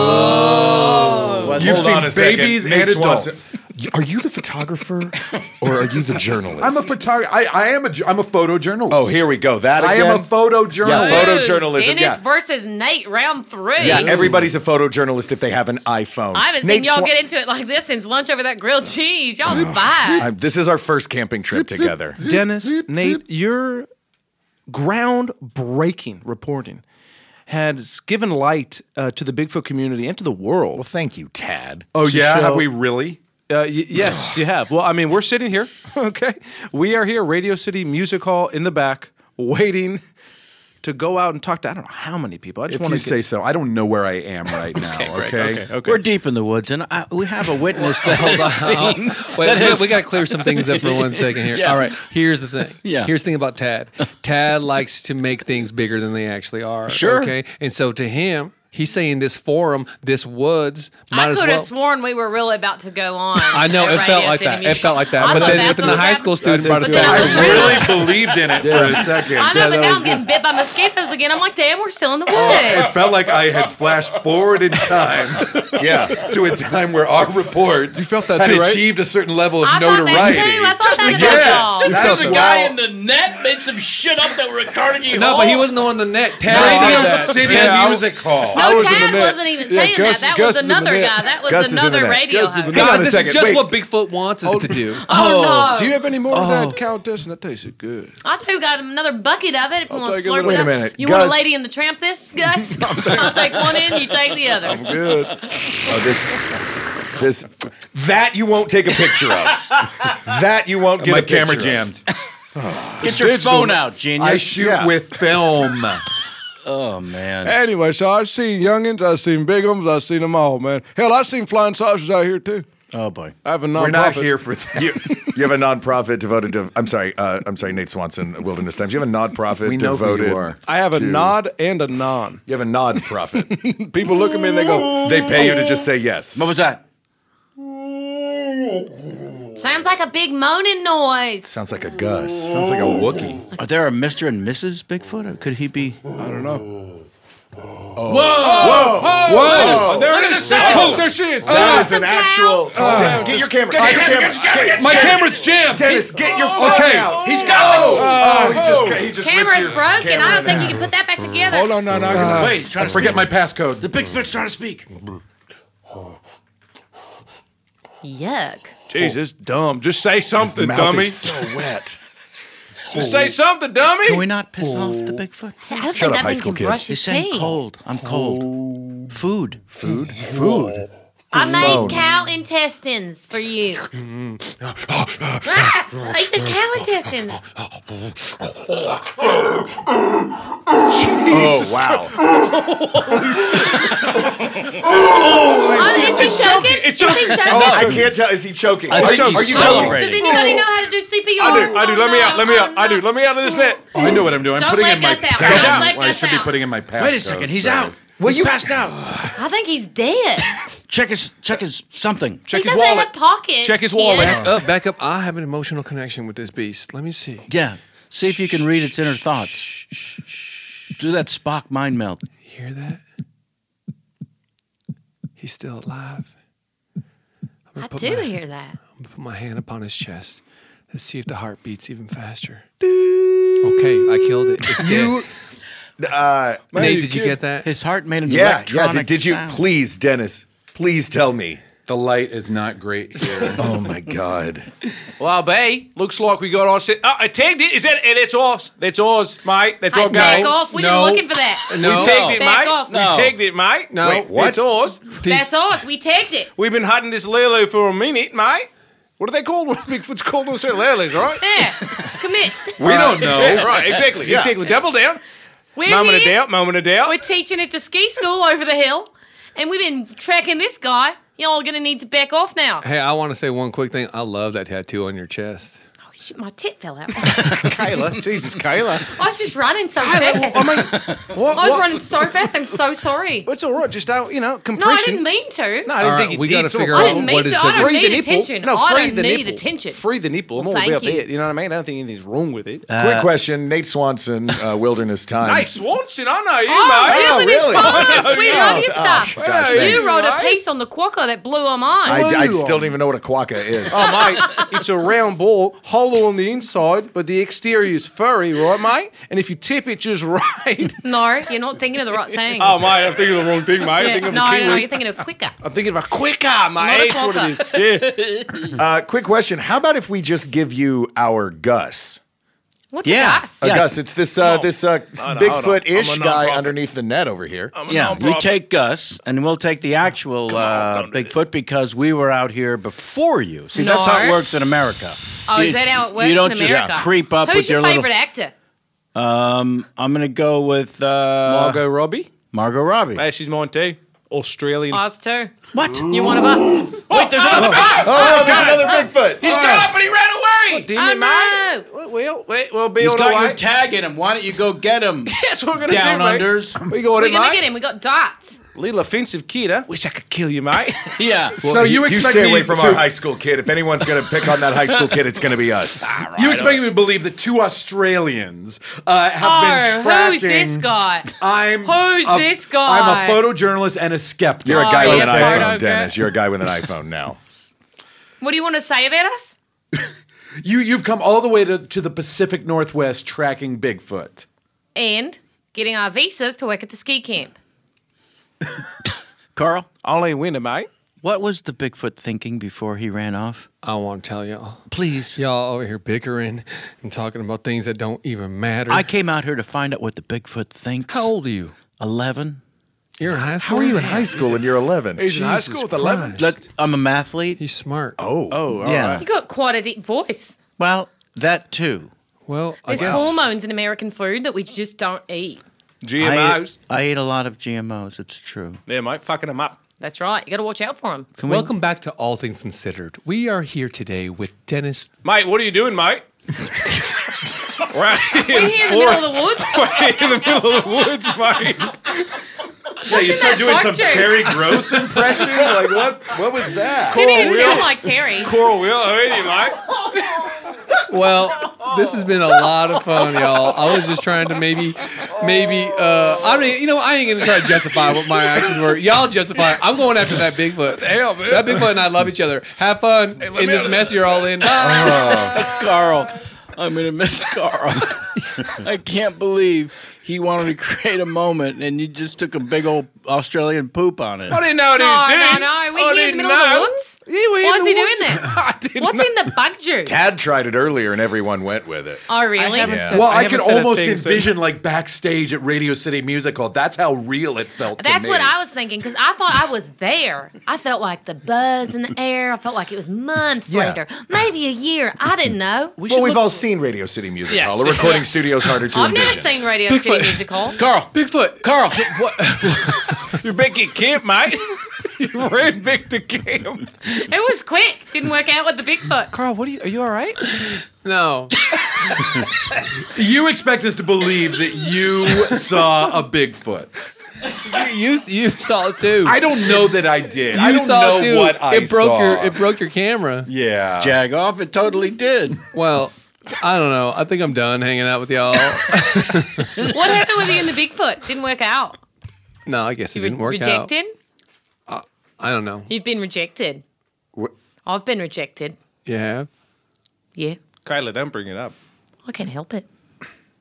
Well, You've hold seen on a babies second. and adults. Swanson. Are you the photographer or are you the journalist? I'm a photographer. I'm a photojournalist. Oh, here we go. That I again. am a photojournalist. Yeah, Dude, photojournalism, Dennis yeah. versus Nate, round 3. Yeah, everybody's a photojournalist if they have an iPhone. I haven't seen Nate y'all Swan- get into it like this since lunch over that grilled cheese. Y'all vibe. This is our first camping trip together. Dennis, Nate, your groundbreaking reporting has given light to the Bigfoot community and to the world. Well, thank you, Tad. Oh, To yeah? show- Have we really? Yes, you have. Well, I mean, we're sitting here, okay? We are here, Radio City Music Hall in the back, waiting to go out and talk to I don't know how many people. I just If want you to say so. I don't know where I am right now, okay? Okay. We're deep in the woods, and we have a witness that has seen. Wait, we got to clear some things up for 1 second here. Yeah. All right, here's the thing. Yeah. Here's the thing about Tad. Tad likes to make things bigger than they actually are. Sure. Okay. And so to him, he's saying this forum, this woods, might I as could well. have sworn we were really about to go on. I know, at it felt Radio like City that. Music. It felt like that. I But thought then that's the what high happened. school student brought us But then back. I I really believed in it for a second. I know, but now I'm getting bit by mosquitoes again. I'm like, damn, we're still in the woods. It felt like I had flashed forward in time, to a time where our reports felt that had too, right? achieved a certain level of I thought that notoriety. too. I thought that Yes. about y'all. There's a Well- guy in the net made some shit up that were at Carnegie No, Hall. but he wasn't on the net. Tad No, said I- that. City Yeah, I- Music Hall. I No, was in the Tad net. wasn't even Yeah, saying Gus- that. That Gus was is in the another net. guy. That was Gus is in the another net. radio Gus is in host. the net. Hang on Guys, a this second. is just Wait. what Bigfoot wants us to do. Oh, no. Do you have any more of that Countess? And that tasted good. I do got another bucket of it if you want to take a slurp little- it Wait a up. minute. You want a Gus- Lady in the Tramp this, Gus? I'll take one in, you take the other. Good. This that you won't take a picture of. That you won't get My a picture camera of. jammed. Get your phone out, genius. I shoot Yeah. with film. Oh man. Anyway, so I've seen youngins, I've seen big ones, I've seen them all, man. Hell, I've seen flying saucers out here too. Oh boy. I have a nonprofit. We're not here for that. You have a nonprofit devoted to. I'm sorry, Nate Swanson, Wilderness Times. You have a nonprofit We know who devoted. you are. I have a to- nod and a non. You have a nod profit. People look at me and they go, They pay you to just say yes. What was that? Sounds like a big moaning noise. Sounds like a Gus. Sounds like a Wookiee. Are there a Mr. and Mrs. Bigfoot? Or could he be? I don't know. Whoa! There it is. Oh, there she is. That is some an cow. actual. get your camera. Get your camera. My camera's jammed. Dennis, get your phone Okay. out. He's got He just ripped Camera's your broken. camera. I don't think you can put that back together. Hold on, no. Wait, he's trying to Forget speak. my passcode. The Bigfoot's trying to speak. Yuck. Jeez, it's dumb. Just say something, Mouth dummy. is so wet. Just say something, dummy. Can we not piss off the Bigfoot? I don't Shut think up, that high man school can kids. brush He's his saying teeth. cold. I'm cold. Food. Food. I made phone. cow intestines for you. Eat the cow intestines. Oh wow. Oh, is he choking? Is he choking? I can't tell. Is he choking? I think he's are you celebrating. Does anybody know how to do CPR? I do. Let me out. Let me out. I do. Let me out of this net. I know what I'm doing. I'm Don't putting let in my Gus out. passcode. Don't let Well, I Gus should be out. putting in my passcode. Wait a second. He's sorry. out. He's passed out. I think he's dead. Check his something. Check He his doesn't wallet. have pockets. Check his kid. wallet. Back up. I have an emotional connection with this beast. Let me see. Yeah. See if you can read its inner thoughts. Do that Spock mind melt. You hear that? He's still alive. I do hear that. I'm gonna put my hand upon his chest. Let's see if the heart beats even faster. Okay, I killed it. It's dead. Nate, did you get that? His heart made an Yeah. electronic Did you sound. please, Dennis? Please tell me. The light is not great here. Oh my God. Well, B, looks like we got our set. Oh, I tagged it. Is that? That's ours. That's ours, mate. That's our Back game. off. We've No. been looking for that. No. We tagged it, Back mate. off. We No. tagged it, mate. No. Wait, what? It's ours. That's ours. We tagged it. We've been hunting this Lulu for a minute, mate. What are they called? What are Bigfoot's called? Those Lulus, right? Yeah. Commit. We don't know. Yeah, right, exactly. Yeah. Exactly. Double down. We're Moment of here. doubt, moment of doubt. We're teaching it to ski school over the hill, and we've been tracking this guy. Y'all are going to need to back off now. Hey, I want to say one quick thing. I love that tattoo on your chest. Oh, shit, my tit fell out. Kayla. Jesus, Kayla. I was just running so fast. What? I was running so fast. I'm so sorry. It's all right. Just don't, No, I compression. didn't mean to. No, I didn't All think right, you we did. gotta It's all figure right. I out didn't mean what to. is I the don't Free the need nipple. attention. No, I free don't the need nipple. attention. Free the nipple. I'm Well, all thank about you. that. You know what I mean? I don't think anything's wrong with it. Quick question. Nate Swanson, Wilderness Times. Hey, Swanson, I know you, Oh, mate. really? really? Times. We love your Oh, stuff. gosh, You thanks. wrote a Right? piece on the quokka that blew our mind. I still don't even know what a quokka is. Oh, mate, it's a round ball, hollow on the inside, but the exterior is furry, right, mate? And if you tip it just right... No, you're not thinking of the right thing. Oh, mate, I'm thinking of the wrong thing, mate. I'm Yeah, thinking of no, the Kiwi. no, you're thinking of quicker. I'm thinking of a quicker, mate. That's what it is. Yeah. Quick question. How about if we just give you our Gus? What's Yeah. a Gus? Gus, it's this Bigfoot-ish I'm a guy nonprofit. underneath the net over here. Yeah, you take Gus, and we'll take the actual Bigfoot because we were out here before you. See, that's how it No. works in America. Oh, is that how it works You don't in just America? creep up Who's with your your favorite little... actor? I'm going to go with Margot Robbie. Margot Robbie. Hey, she's mine too. Australian. Us too. What? You're one of us. Wait, there's another Oh, there's another Bigfoot. He's got up and he ran away. Didn't I he, mate? know. We'll be He's on got the way. your tag in him. Why don't you go get him? That's what we're going to Down do, mate. unders. We got We're it, gonna mate. get him. We got darts. Little offensive kid, huh? Wish I could kill you, mate. Yeah. So you You expect stay me away from to, our high school kid. If anyone's going to pick on that high school kid, it's going to be us. you expect me to believe that two Australians have been Oh, tracking. who's this guy? Who's this guy? I'm a photojournalist and a skeptic. You're a guy Oh, with yeah, an photo iPhone, girl. Dennis. You're a guy with an iPhone now. What do you want to say about us? You've come all the way to the Pacific Northwest tracking Bigfoot. And getting our visas to work at the ski camp. Carl, Only winner, mate. what was the Bigfoot thinking before he ran off? I want to tell y'all. Please. Y'all over here bickering and talking about things that don't even matter. I came out here to find out what the Bigfoot thinks. How old are you? 11. You're in high school? How are you in high school and you're 11? He's in high Jesus school with 11. Christ. I'm a mathlete. He's smart. Oh. Oh, Yeah. You got quite a deep voice. Well, that too. Well, I There's guess. hormones in American food that we just don't eat. GMOs. I ate a lot of GMOs. It's true. Yeah, mate. Fucking them up. That's right. You got to watch out for them. Can we? Welcome back to All Things Considered. We are here today with Dennis. Mate, what are you doing, mate? We're We're here in the middle of the woods. in the middle of the woods, mate. Yeah, you in start that doing bug some juice? Terry Gross impression. Like what was that? Didn't even sound like Terry. Coral Wheel, I heard you, mate. Well, this has been a lot of fun, y'all. I was just trying to maybe, I mean, you know, I ain't gonna try to justify what my actions were. Y'all justify it. I'm going after that Bigfoot. Hell, man. That Bigfoot and I love each other. Have fun in this mess you're all in. Bye. Carl. I'm going to miss Carl. I can't believe he wanted to create a moment and you just took a big old Australian poop on it. I didn't know what he was doing. No. We're I here in the didn't middle of know. the woods. Yeah, we're Why in is the he woods. doing that? I didn't What's know. in the bug juice? Tad tried it earlier and everyone went with it. Oh, really? I haven't Yeah. said- Well, I haven't could said a almost thing since- envision like backstage at Radio City Music Hall. That's how real it felt to That's me. what I was thinking because I thought I was there. I felt like the buzz in the air. I felt like it was months Yeah. later, maybe a year. I didn't know. Well, we've all seen Radio City Music Yes. Hall. The recording studio's harder to I've never envision. seen Radio City Music Hall. Carl. Bigfoot. Carl. You're back at camp, mate. You ran back to camp. It was quick. Didn't work out with the Bigfoot. Carl, are you all right? No. You expect us to believe that you saw a Bigfoot. You saw it too. I don't know that I did. I You don't saw know it too. what I it broke saw. it broke your camera. Yeah. Jag off. It totally did. Well, I don't know. I think I'm done hanging out with y'all. What happened with you and the Bigfoot? Didn't work out. No, I guess it You didn't work rejected? out. I don't know. You've been rejected. I've been rejected. You have? Yeah. Kayla, don't bring it up. I can't help it.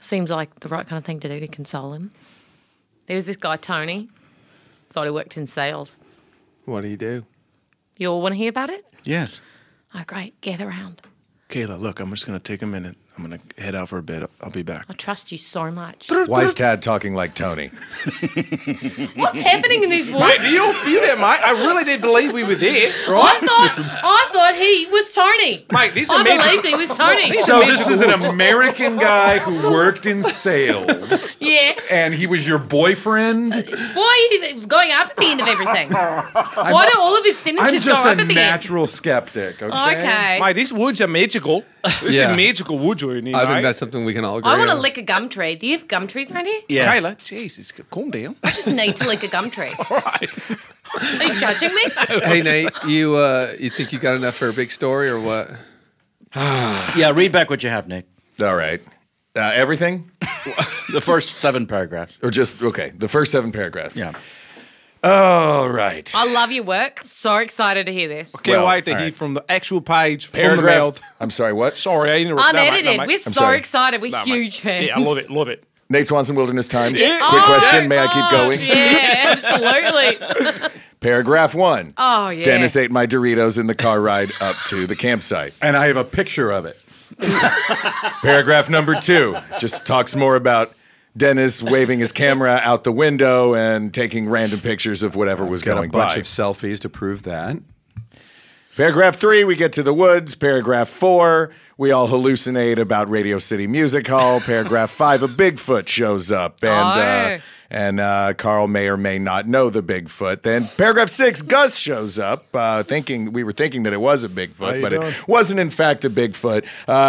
Seems like the right kind of thing to do to console him. There was this guy, Tony. Thought he worked in sales. What do you do? You all want to hear about it? Yes. Oh, great. Gather round. Kayla, look, I'm just going to take a minute. I'm going to head out for a bit. I'll be back. I trust you so much. Why is Tad talking like Tony? What's happening in these woods? Mate, do you all feel that, mate? I really did believe we were there, right? I thought he was Tony. Mate, these are I magical. believed he was Tony. So this is an American guy who worked in sales, Yeah. and he was your boyfriend. Why are you going up at the end of everything? Why do all of his I'm sentences just go a up at the natural skeptic. end? Okay. Okay. Mate, these woods are magical. This Yeah. is magical woods we're in here, I think mate. that's something we can all agree I want to on. lick a gum tree. Do you have gum trees around here? Yeah. Kayla, Jesus, calm down. I just need to lick a gum tree. All right. Are you judging me? Hey, Nate, you think you got enough for a big story or what? Yeah, read back what you have, Nate. All right. Everything? The first 7 paragraphs. Or just, okay, the first 7 paragraphs. Yeah. All right. I love your work. So excited to hear this. Can't Well, wait to all hear right. from the actual page, from the Paragraph. mouth. I'm sorry, what? Sorry, I interrupted. Unedited. No, We're mate. so sorry. excited. We're No, mate. huge fans. Yeah, I love it, love it. Nate Swanson, Wilderness Times. Yeah. Quick question. yeah. May I keep going? Yeah, absolutely. Paragraph 1. Oh, yeah. Dennis ate my Doritos in the car ride up to the campsite. And I have a picture of it. Paragraph number 2 just talks more about Dennis waving his camera out the window and taking random pictures of whatever was Got going a bunch by. of selfies to prove that. Paragraph 3, we get to the woods. Paragraph 4, we all hallucinate about Radio City Music Hall. Paragraph 5, a Bigfoot shows up, and Carl may or may not know the Bigfoot. Then paragraph 6, Gus shows up, we were thinking that it was a Bigfoot, but it wasn't in fact a Bigfoot.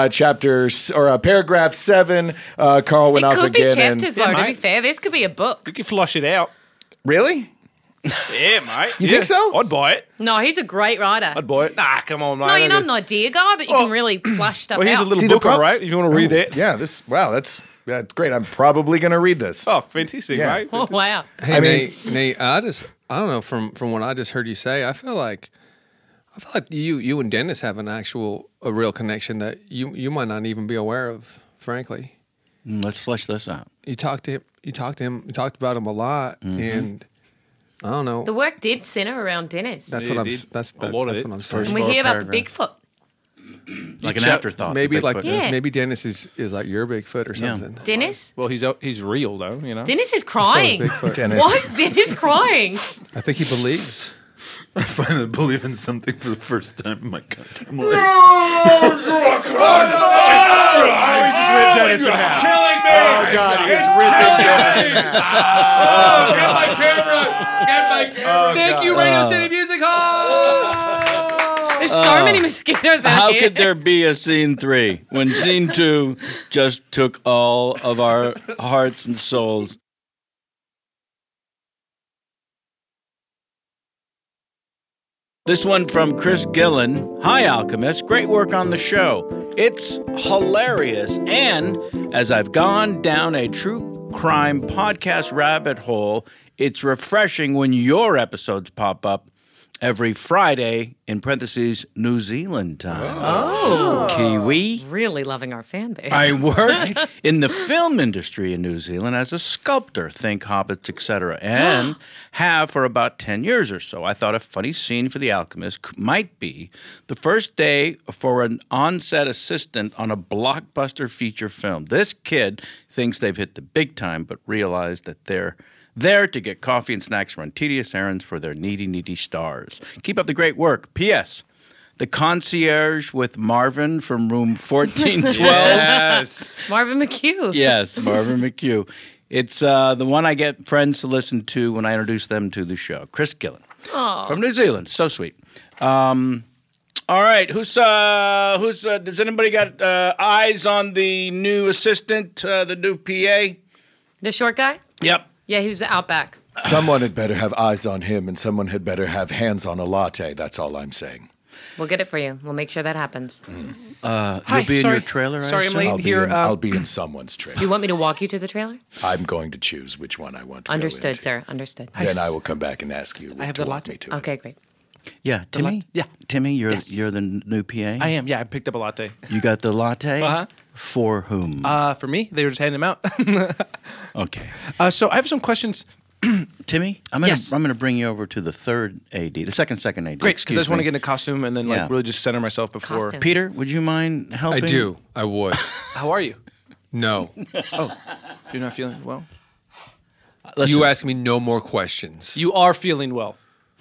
Paragraph 7, Carl went It off could be again. chapters, though, to be mate. fair. This could be a book. You can flush it out. Really? Yeah, mate. You think so? I'd buy it. No, he's a great writer. I'd buy it. Nah, come on, mate. No, you're not an idea guy, but you can really flush stuff Well, here's out. a little See, the book, all prob- right, if you want to read that. Yeah, that's great. I'm probably going to read this. Oh, fantastic, Yeah. mate. Oh, wow. Hey, I mean- Nate, I don't know from what I just heard you say. I feel like you and Dennis have a real connection that you might not even be aware of. Frankly, Let's flesh this out. you talked about him a lot, and I don't know. The work did center around Dennis. That's Yeah, what I'm. it did. That's A lot of that's it. what I'm First saying. and we hear about the paragraph. Bigfoot. Like an Check- afterthought. the Maybe like Bigfoot. Yeah. maybe Dennis is like your Bigfoot or Yeah. something. Dennis? Well, he's real, though, you know. Dennis is So is crying. Bigfoot. Dennis. Why is Dennis crying? I think he believes. I finally believe in something for the first time in my goddamn life. He just ripped Dennis in half. Killing me! Oh, God, he's ripping Dennis in half. Get my camera! Get my camera! Thank you, Radio City Music Hall! There's so many mosquitoes out How here. could there be a scene 3 when scene 2 just took all of our hearts and souls? This one from Chris Gillen. Hi, Alchemist. Great work on the show. It's hilarious. And as I've gone down a true crime podcast rabbit hole, it's refreshing when your episodes pop up every Friday, in parentheses, New Zealand time. Oh. Kiwi. Really loving our fan base. I worked in the film industry in New Zealand as a sculptor, think hobbits, etc., and have for about 10 years or so. I thought a funny scene for The Alchemist might be the first day for an on-set assistant on a blockbuster feature film. This kid thinks they've hit the big time, but realize that they're there to get coffee and snacks, run tedious errands for their needy stars. Keep up the great work. P.S. The concierge with Marvin from room 1412. Yes. Marvin McHugh. Yes, Marvin McHugh. It's the one I get friends to listen to when I introduce them to the show. Chris Gillen from New Zealand. So sweet. All right, who's does anybody got eyes on the new assistant, the new PA? The short guy? Yep. Yeah, he was out back. Someone had better have eyes on him, and someone had better have hands on a latte. That's all I'm saying. We'll get it for you. We'll make sure that happens. You'll be in your trailer, I Sorry, I'm assume? late here. I'll be in someone's trailer. Do you want me to walk you to the trailer? I'm going to choose which one I want to Understood, go into. sir. Understood. Then I will come back and ask you. I have to the walk latte. me to it. Okay, great. Yeah, Timmy? Yeah. Timmy, you're Yes. the new PA? I am. Yeah, I picked up a latte. You got the latte? Uh-huh. For whom? For me, they were just handing them out. Okay. So I have some questions. Timmy, I'm gonna bring you over to the third AD, the second AD. Great, because I just want to Excuse get in a costume and then Yeah. really just center myself before. Costume. me. Peter, would you mind I helping? do. I would. How are you? No. You're not feeling well? Listen, You ask me no more questions. You are feeling well.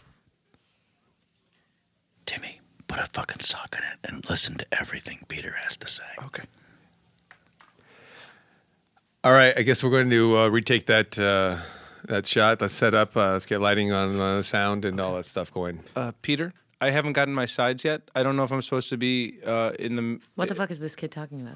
Timmy, put a fucking sock in it and listen to everything Peter has to say. Okay. All right, I guess we're going to retake that shot. Let's set up. Let's get lighting on the sound and all that stuff going. Peter, I haven't gotten my sides yet. I don't know if I'm supposed to be in the... What the fuck is this kid talking about?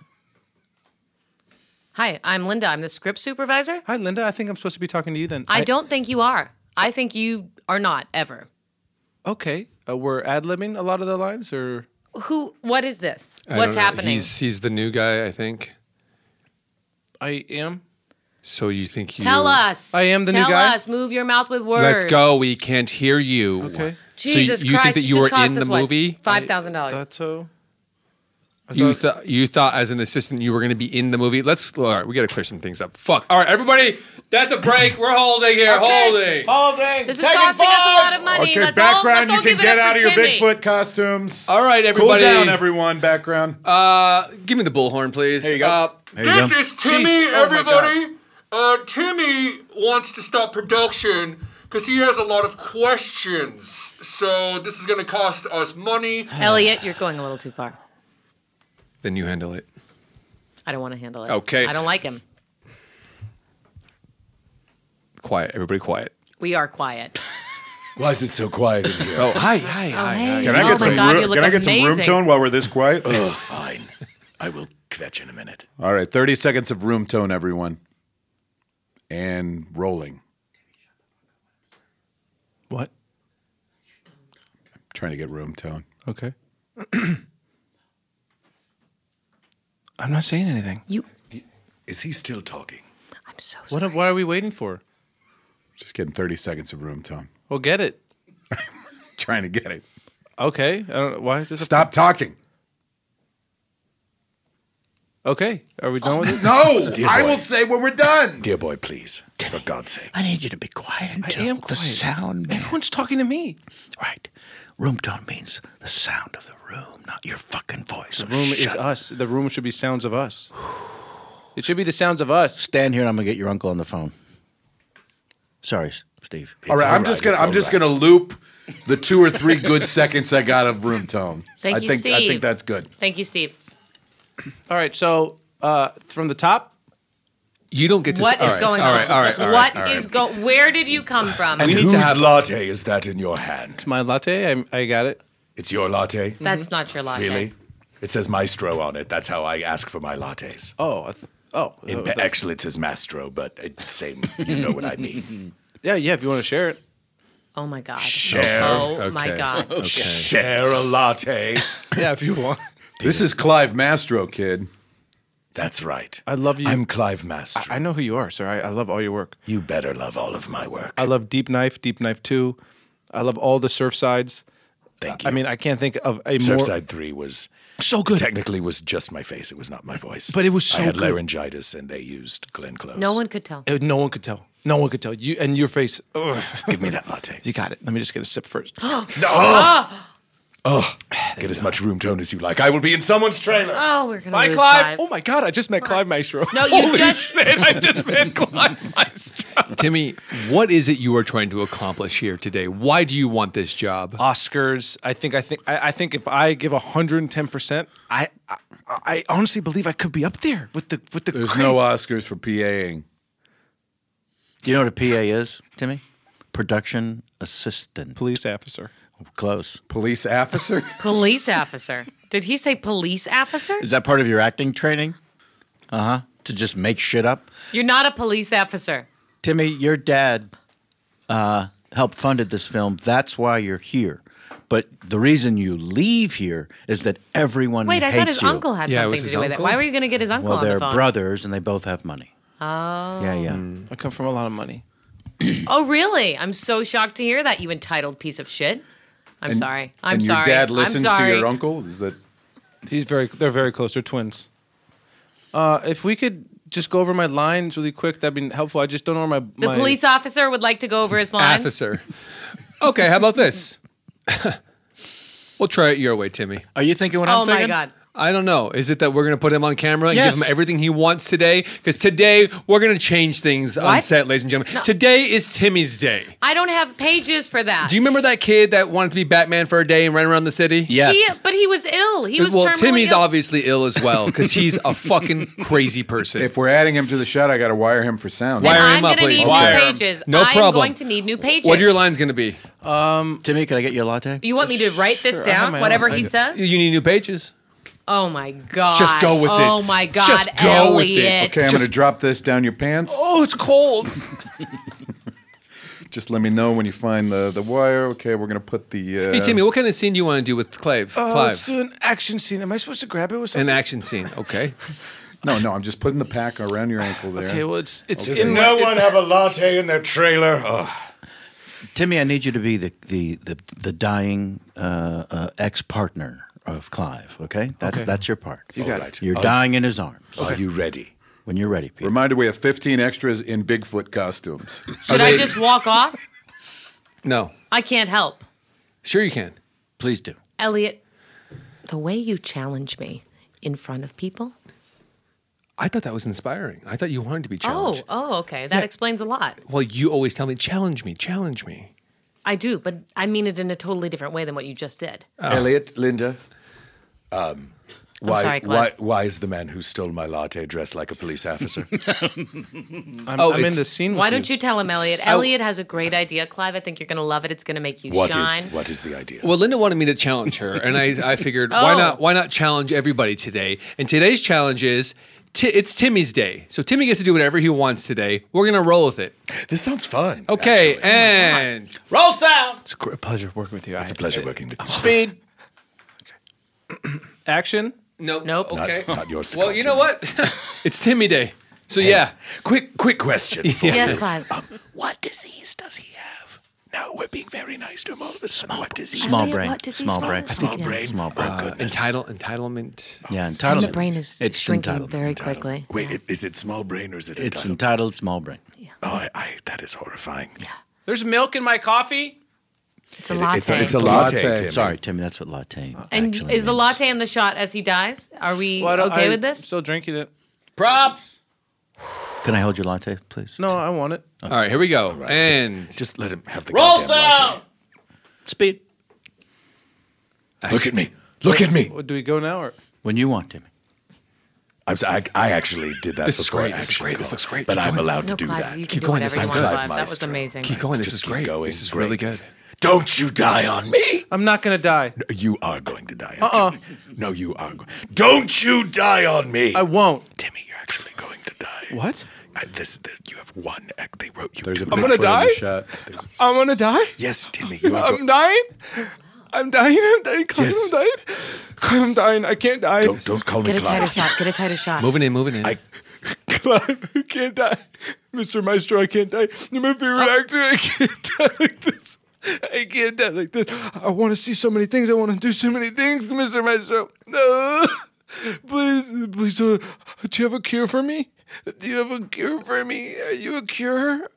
Hi, I'm Linda. I'm the script supervisor. Hi, Linda. I think I'm supposed to be talking to you then. I don't think you are. I think you are not ever. Okay. We're ad-libbing a lot of the lines, or... Who? What is this? I What's don't know. happening? He's the new guy, I think. I am? So you think you... Tell us. I am the new Tell guy? us. Move your mouth with words. Let's go. We can't hear you. Okay. Jesus so you Christ! think that you just were cost in the us what? movie? $5,000. Thought so. You thought as an assistant you were going to be in the movie. All right, we got to clear some things up. Fuck. All right, everybody, that's a break. We're holding here. Holding. This is costing us a lot of money. Okay, let's background, all you can give get it up out of for your Timmy. Bigfoot costumes. All right, Cool everybody. down, everyone. Background. Give me the bullhorn, please. There you go. This is Timmy, Jeez. Oh, my everybody. Timmy wants to stop production because he has a lot of questions. So this is going to cost us money. Elliot, you're going a little too far. Then you handle it. I don't want to handle it. Okay. I don't like him. Quiet. Everybody quiet. We are quiet. Why is it so quiet in here? Oh, hi. Hey. Can I Oh get my some God, you room? look Can I get some room amazing. tone while we're this quiet? Oh, fine. I will kvetch in a minute. All right, 30 seconds of room tone, everyone. And rolling. What? Trying to get room tone. Okay. I'm not saying anything. Is he still talking? I'm so sorry. What are we waiting for? Just getting 30 seconds of room tone. Well, get it. Trying to get it. Okay. I don't know. Why is this Stop talking. Okay. Are we done with it? No, Dear I boy. will say when we're done. Dear boy, please. For God's sake. I need you to be quiet until am the quiet. sound. Man. Everyone's talking to me. Right. Room tone means the sound of the room, not your fucking voice. The room is us. The room should be sounds of us. It should be the sounds of us. Stand here and I'm gonna get your uncle on the phone. Sorry, Steve. All right, I'm just gonna loop the 2 or 3 good seconds I got of room tone. Thank I you, think I Steve. think that's good. Thank you, Steve. All right. So from the top. You don't get to... What is going on? All right. What is where did you come from? And need whose to have- latte is that in your hand? My latte. I got it. It's your latte? That's not your latte. Really? It says Maestro on it. That's how I ask for my lattes. Oh. Actually, it says Mastro, but it's the same. You know what I mean. Yeah. If you want to share it. Oh my God. Share. Oh my Okay. God. Share a latte. Yeah, if you want. This is Clive Mastro, kid. That's right. I love you. I'm Clive Mastro. I know who you are, sir. I love all your work. You better love all of my work. I love Deep Knife 2. I love all the surf sides. Thank you. I mean, I can't think of a more Surfside 3 was so good. technically was just my face. It was not my voice. But it was so I had good. laryngitis, and they used Glenn Close. No one could tell. No one could tell. No one could tell. You and your face. Ugh. Give me that latte. You got it. Let me just get a sip first. Get as much room tone as you like. I will be in someone's trailer. Oh, we're gonna Bye, lose Clive. Oh my God! I just met Clive Maestro. No, you just I just met Clive Maestro. Timmy, what is it you are trying to accomplish here today? Why do you want this job? Oscars. I think if I give 110%, I honestly believe I could be up there with the There's great- no Oscars for PAing. Do you know what a PA is, Timmy? Production assistant. police officer. Close. Police officer? police officer. Did he say police officer? Is that part of your acting training? To just make shit up? You're not a police officer. Timmy, your dad helped funded this film. That's why you're here. But the reason you leave here is that everyone Wait, I hates thought his you. uncle had Yeah, it something was to his do with it. uncle. Why were you going to get his uncle Well, on the they're phone? brothers and they both have money. Oh. Yeah. I come from a lot of money. Oh, really? I'm so shocked to hear that, you entitled piece of shit. I'm sorry. I'm and sorry. your dad listens I'm sorry. to your uncle? Is that They're very close. They're twins. If we could just go over my lines really quick, that'd be helpful. I just don't know where The police officer would like to go over his lines. Officer. Okay, how about this? We'll try it your way, Timmy. Are you thinking what I'm Oh thinking? my God. I don't know. Is it that we're going to put him on camera and Yes. give him everything he wants today? Because today we're going to change things on What? set, ladies and gentlemen. Today is Timmy's day. I don't have pages for that. Do you remember that kid that wanted to be Batman for a day and run around the city? Yes. But he was ill. He was Well, terminally Timmy's ill. obviously ill as well because he's a fucking crazy person. If we're adding him to the shot, I got to wire him for sound. Then Wire I'm him up, going to please. need Wire new him. pages. No I'm problem. going to need new pages. What are your lines going to be? Timmy, can I get you a latte? You want me to write this I have down, my whatever own. he says? You need new pages. Oh my God. Just go with it. Oh my God, Just go with it. Elliot. Okay, I'm going to drop this down your pants. Oh, it's cold. Just let me know when you find the wire. Okay, we're going to put the... Hey, Timmy, what kind of scene do you want to do with Clive? Let's do an action scene. Am I supposed to grab it with something? An action scene, okay. No, I'm just putting the pack around your ankle there. Okay, well, it's Does in no my, one have a latte in their trailer? Oh. Timmy, I need you to be the dying ex-partner of Clive, okay? That's your part. You got it. You're dying in his arms. Are you ready? When you're ready, Peter. Reminder, we have 15 extras in Bigfoot costumes. Should I just walk off? No. I can't help. Sure you can. Please do. Elliot, the way you challenge me in front of people. I thought that was inspiring. I thought you wanted to be challenged. Oh, okay. That explains a lot. Well, you always tell me, challenge me, challenge me. I do, but I mean it in a totally different way than what you just did. Elliot, Linda, sorry, Clive. why is the man who stole my latte dressed like a police officer? I'm in it's- the scene with Why don't you tell him, Elliot? Elliot has a great idea, Clive. I think you're going to love it. It's going to make you shine. What is the idea? Well, Linda wanted me to challenge her, and I figured, Oh. why not challenge everybody today? And today's challenge is, it's Timmy's day. So Timmy gets to do whatever he wants today. We're going to roll with it. This sounds fun. Okay, actually. and... Roll sound. It's a pleasure working with you. It's a pleasure working with you. Speed. Action. No, Nope. Okay. Not yours to Well, call, you know Timmy. what? It's Timmy Day. So yeah. Quick question. for Yes, this. Clive. What disease does he have? No, we're being very nice to him all of a sudden. What disease? Small Elliot, brain. what disease Small was brain. it? Small brain. Small brain. Entitlement. Yeah, And entitled. the brain is It's shrinking entitled. very quickly. Wait, is it small brain or is it It's entitled? entitled small brain. Oh, that is horrifying. There's milk in my coffee. It's a latte. It's a latte, latte. Timmy. Sorry, Timmy, that's what latte And actually is the means. latte in the shot as he dies? Are we Well, okay with I'm this? still drinking it. Props. Can I hold your latte, please? No, I want it. All right, here we go. Right, And just let him have the Roll goddamn latte. sound. Speed. Look at me. Look at me. What, do we go now or? When you want, Timmy. I actually did that This is before. great, this is action great, this call, looks great. But Keep I'm going. allowed No, to do Clive, that. you Keep can do going, whatever this you is want, Clive Clive. That was Maestro. amazing. keep going. This Just is keep great. going. This is Great. really good. Don't you die on me. I'm not gonna die. You are going to die. Actually. No, you are. Don't you die on me. I won't. Timmy, you're actually going to die. What? You have one. They wrote you. There's a two. I'm gonna Bigfoot in die? the shot. I'm gonna die. Yes, Timmy, you are. I'm dying. I'm dying. I'm dying. Clive, Yes. I'm dying. Clive, I'm dying. I can't die. Don't call me Get a tighter Clive. shot. Get a tighter shot. Moving in. Clive, I can't die. Mr. Maestro, I can't die. You're my favorite actor. I can't die like this. I can't die like this. I want to see so many things. I want to do so many things, Mr. Maestro. No. Please, do you have a cure for me? Do you have a cure for me? Are you a cure?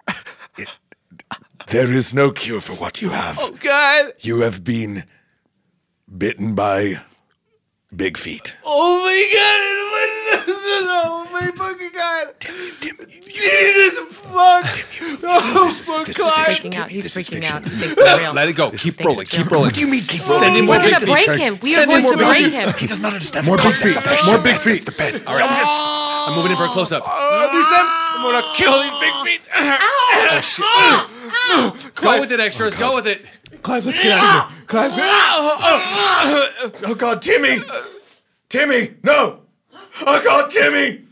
There is no cure for what you have. Oh, God. You have been bitten by big feet. Oh, my God. Oh, my fucking God. Jesus, fuck. Oh, fuck, He's Clive. freaking out. He's This is freaking fiction. out. He thinks it's real. Let it go. Keep thinks rolling. it's Keep real. rolling. What do you mean keep Send rolling? him We're more going big to feet. break him. We are Send him going to more break big him. He does not understand. More the big concept feet. of More fiction. big feet. The best. All right. I'm moving in for a close-up. There's them. I'm going to kill these big feet. Oh, shit. Go with it, extras. Go with it. Clive, let's get out of here. Clive, Oh God, Timmy! Timmy, no! Oh God, Timmy!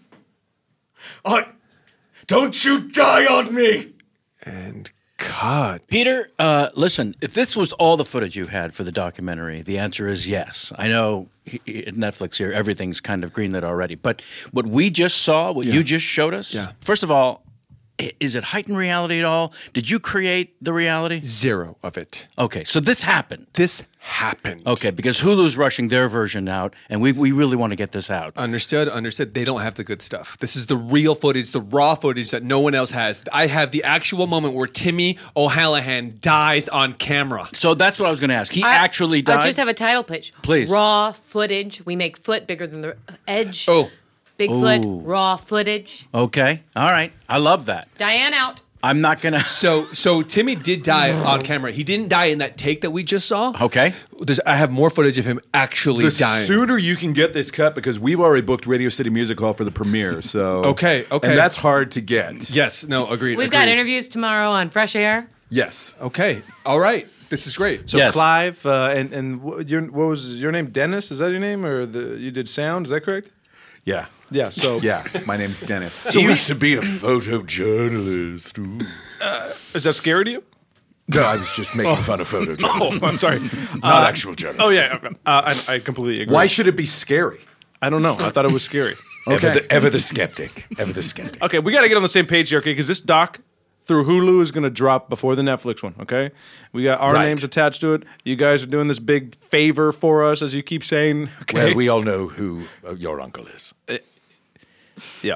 Don't you die on me! And cut. Peter, listen, if this was all the footage you had for the documentary, the answer is yes. I know at Netflix here, everything's kind of greenlit already. But what we just saw, what you just showed us, first of all, is it heightened reality at all? Did you create the reality? Zero of it. Okay, so this happened. This happened. Okay, because Hulu's rushing their version out, and we really want to get this out. Understood. They don't have the good stuff. This is the real footage, the raw footage that no one else has. I have the actual moment where Timmy O'Hallahan dies on camera. So that's what I was going to ask. He actually died? I just have a title pitch. Please. Raw footage. We make foot bigger than the edge. Oh. Bigfoot, raw footage. Okay. All right. I love that. Diane out. I'm not going to... So Timmy did die on camera. He didn't die in that take that we just saw. Okay. I have more footage of him actually The dying. sooner you can get this cut, because we've already booked Radio City Music Hall for the premiere. So Okay. and that's hard to get. Yes. No. Agreed. We've got interviews tomorrow on Fresh Air. Yes. Okay. All right. This is great. So Yes. Clive and what was your name? Dennis? Is that your name, or you did sound? Is that correct? Yeah. Yeah. So Yeah. My name's Dennis. He used to be a photojournalist. Ooh. is that scary to you? No, I was just making fun of photojournalists. Oh, I'm sorry. Not actual journalists. Oh yeah, I completely agree. Why should it be scary? I don't know. I thought it was scary. Ever the skeptic. Ever the skeptic. Okay, we got to get on the same page here, okay? Because this doc through Hulu is going to drop before the Netflix one, okay? We got our Right. names attached to it. You guys are doing this big favor for us, as you keep saying. Okay. Well, we all know who your uncle is. Yeah.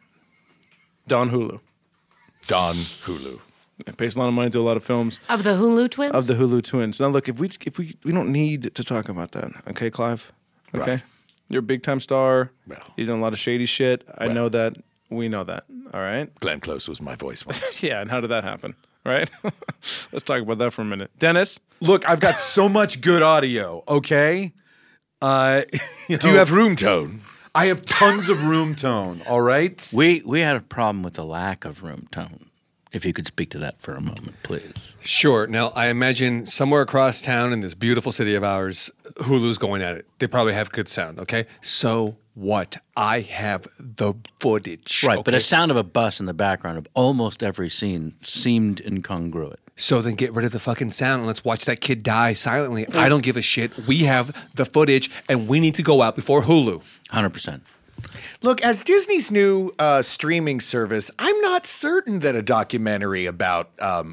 Don Hulu. Don Hulu. It pays a lot of money to a lot of films Of the Hulu twins? of the Hulu twins. Now, look, if we don't need to talk about that, okay, Clive? Okay, Right. you're a big time star. Well. You've done a lot of shady shit. I Well. know that. We know that. All right. Glenn Close was my voice once. Yeah, and how did that happen? Right. Let's talk about that for a minute. Dennis. Look, I've got so much good audio, okay? Do you have room tone? I have tons of room tone, all right? We had a problem with the lack of room tone. If you could speak to that for a moment, please. Sure. Now, I imagine somewhere across town in this beautiful city of ours, Hulu's going at it. They probably have good sound, okay? So what? I have the footage. Right, but okay? a sound of a bus in the background of almost every scene seemed incongruent. So then get rid of the fucking sound and let's watch that kid die silently. I don't give a shit. We have the footage and we need to go out before Hulu. 100%. Look, as Disney's new streaming service, I'm not certain that a documentary about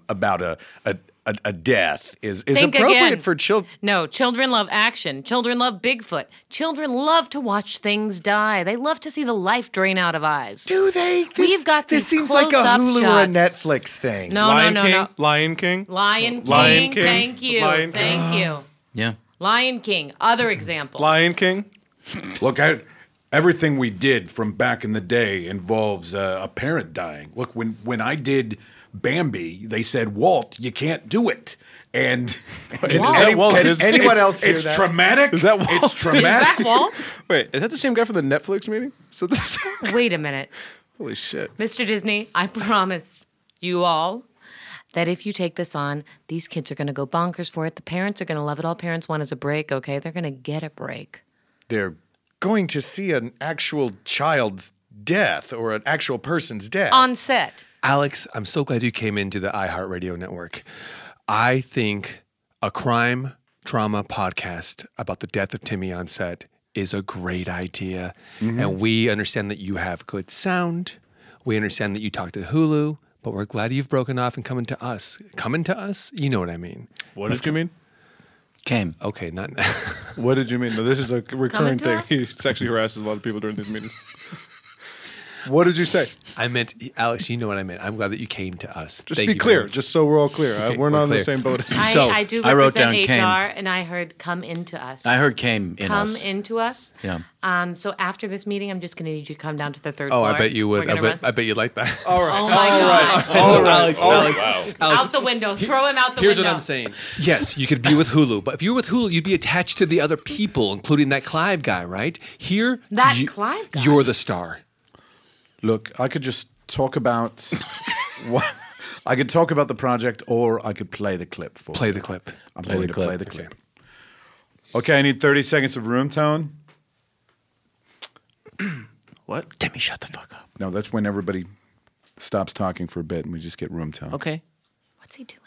a death is Think appropriate again. for children. No, children love action. Children love Bigfoot. Children love to watch things die. They love to see the life drain out of eyes. Do they? We've got this these seems like a close-up Hulu or a shots. Netflix thing. No, Lion no, King. no. Lion King. Lion King. Lion King. Thank you. Lion King. Thank you. Yeah. Lion King. Other examples. Lion King. Look, everything we did from back in the day involves a parent dying. Look, when I did Bambi, they said, Walt, you can't do it. And Anyone else hear it's that? traumatic. Is that Walt? It's Is traumatic. that Walt? Wait, is that the same guy from the Netflix meeting? So this. Wait a minute. Holy shit. Mr. Disney, I promise you all that if you take this on, these kids are going to go bonkers for it. The parents are going to love it. All parents want is a break, okay? They're going to get a break. They're going to see an actual child's death or an actual person's death. On set. Alex, I'm so glad you came into the iHeartRadio network. I think a crime trauma podcast about the death of Timmy on set is a great idea. And we understand that you have good sound. We understand that you talk to Hulu, but we're glad you've broken off and coming to us. Coming to us? You know what I mean. What did you mean? Came. Okay, not What did you mean? No, this is a recurring Coming to thing. us? He sexually harasses a lot of people during these meetings. What did you say? I meant, Alex, you know what I meant. I'm glad that you came to us. Just Thank be you clear, very much. just so we're all clear. Okay, we're not we're on the clear. same boat. So, I do I wrote represent down HR, came. and I heard come into us. I heard came in come us. into us. Yeah. So after this meeting, I'm just going to need you to come down to the third Oh, floor. I bet you would. We're gonna I bet you'd like that. all right. Oh my God. So Alex, Out the window. Throw him out the Here's window. what I'm saying. Yes, you could be with Hulu, but if you're with Hulu, you'd be attached to the other people, including that Clive guy, right? Here, That Clive guy? You're the star. Look, I could just talk about I could talk about the project, or I could play the clip for Play you. the clip. I'm Play going the to play clip. the clip. Okay, I need 30 seconds of room tone. What? Timmy, shut the fuck up. No, that's when everybody stops talking for a bit and we just get room tone. Okay. What's he doing?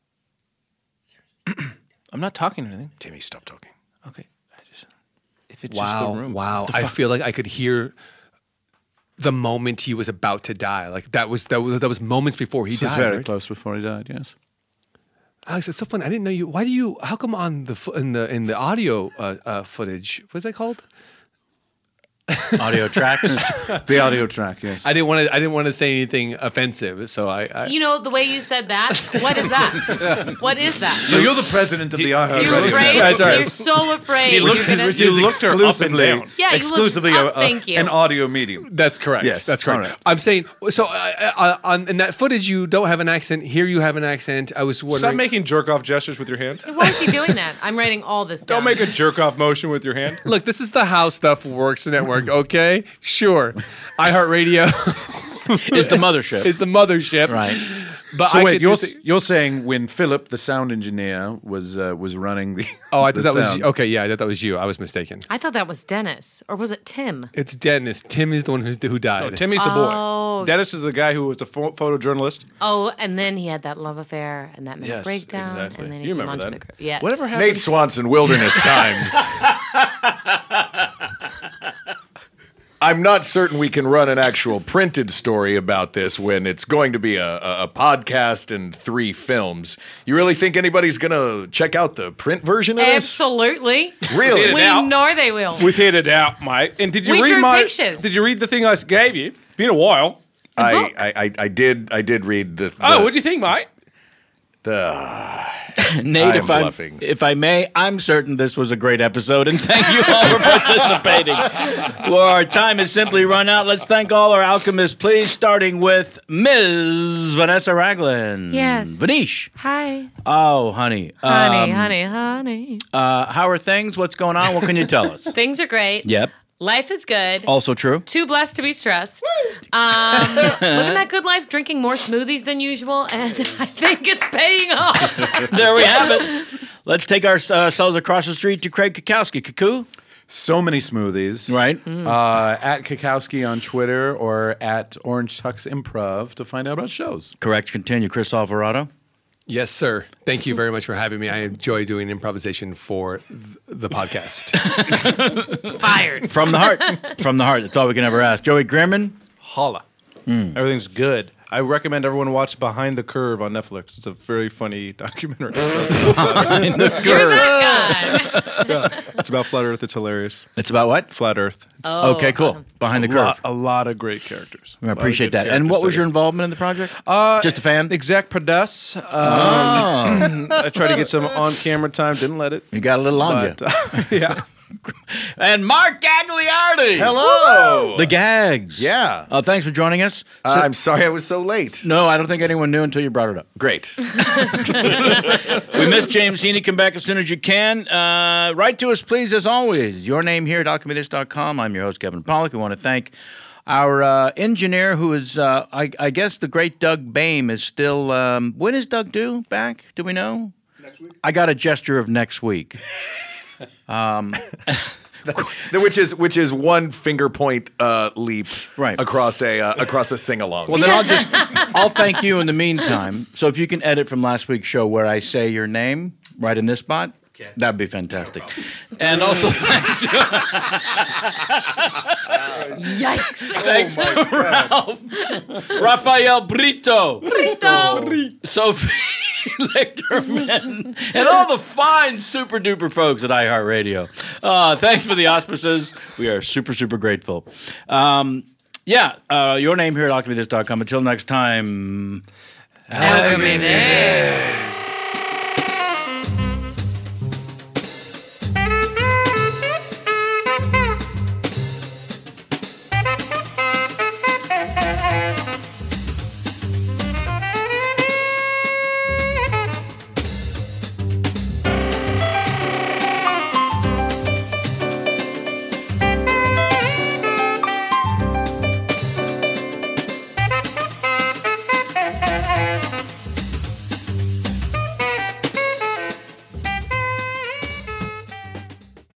I'm not talking or anything. Timmy, stop talking. Okay. If it's just the room. Wow. I feel like I could hear the moment he was about to die. Like that was moments before he This died. is very right? close before he died, yes. Alex, it's so funny. I didn't know you. Why do you? How come on in the audio footage? What's that called? Audio track. The audio track, yes. I didn't want to say anything offensive, so I You know, the way you said that, what is that? What is that? So you're the president of the iHeart You're Radio afraid? Network. That's right. You're so afraid. looked- You're gonna- which is Exclusively, Yeah, you looked exclusively up, thank you. an audio medium. That's correct. Yes, That's correct. all right. I'm saying so. In that footage, you don't have an accent. Here, you have an accent. I was wondering. Stop making jerk off gestures with your hand. Why is he doing that? I'm writing all this down. Don't make a jerk off motion with your hand. Look, this is the How Stuff Works Network. Okay, sure. iHeartRadio It's the mothership. is the mothership, Right. But So I wait, could you're saying when Philip, the sound engineer, was running the Oh, I the thought that was sound. okay. Yeah, I thought that was you. I was mistaken. I thought that was Dennis, or was it Tim? It's Dennis. Tim is the one who died. Oh, Timmy's the boy. Oh. Dennis is the guy who was the photojournalist. Oh, and then he had that love affair and that minute Yes, breakdown, exactly. and then You he came remember onto that. the group. Yes. Whatever happened? Nate Swanson, Wilderness Times. I'm not certain we can run an actual printed story about this when it's going to be a podcast and 3 films. You really think anybody's going to check out the print version of this? Absolutely. Really? We out. know they will. We've hit it out, mate. And did you We read drew my pictures. Did you read the thing I gave you? It's been a while. book. I did read the Oh, what'd you think, mate? Nate, I'm bluffing. if I may, I'm certain this was a great episode, and thank you all for participating. Well, our time has simply run out. Let's thank all our alchemists, please, starting with Ms. Vanessa Ragland. Yes. Vanish. Hi. Oh, honey. Honey. How are things? What's going on? What can you tell us? Things are great. Yep. Life is good. Also true. Too blessed to be stressed. Living that good life, drinking more smoothies than usual, and I think it's paying off. There we have it. Let's take ourselves across the street to Craig Kukowski. Cuckoo? So many smoothies. Right. At Kukowski on Twitter or at Orange Tux Improv to find out about shows. Correct. Continue. Chris Alvarado? Yes, sir. Thank you very much for having me. I enjoy doing improvisation for the podcast. Fired. From the heart. From the heart. That's all we can ever ask. Joey Grierman? Holla. Everything's good. I recommend everyone watch Behind the Curve on Netflix. It's a very funny documentary. You're that guy. It's about Flat Earth. It's hilarious. It's about what? Flat Earth. It's Okay, cool. Behind the curve. a lot of great characters. I appreciate that. And what was your involvement in the project? Just a fan? Exec produce. I tried to get some on-camera time. Didn't let it. You got a little on you. But, yeah. And Mark Gagliardi. Hello. The Gags. Yeah. Thanks for joining us. I'm sorry I was so late. No, I don't think anyone knew until you brought it up. Great. We miss James Heaney. Come back as soon as you can. Write to us, please, as always. Your name here at alchemythis.com. I'm your host, Kevin Pollak. We want to thank our engineer, who is, I guess, the great Doug Boehm is still. When is Doug due back? Do we know? Next week. I got a gesture of next week. which is one finger point leap Right. across a sing along. Well, then I'll thank you in the meantime. So if you can edit from last week's show where I say your name right in this spot, that'd be fantastic. And also thanks to Ralph, Rafael Brito, Sophie Lichterman, and all the fine super duper folks at iHeartRadio. Thanks for the auspices. We are super, super grateful. Your name here at alchemythis.com. Until next time. Alchemy this.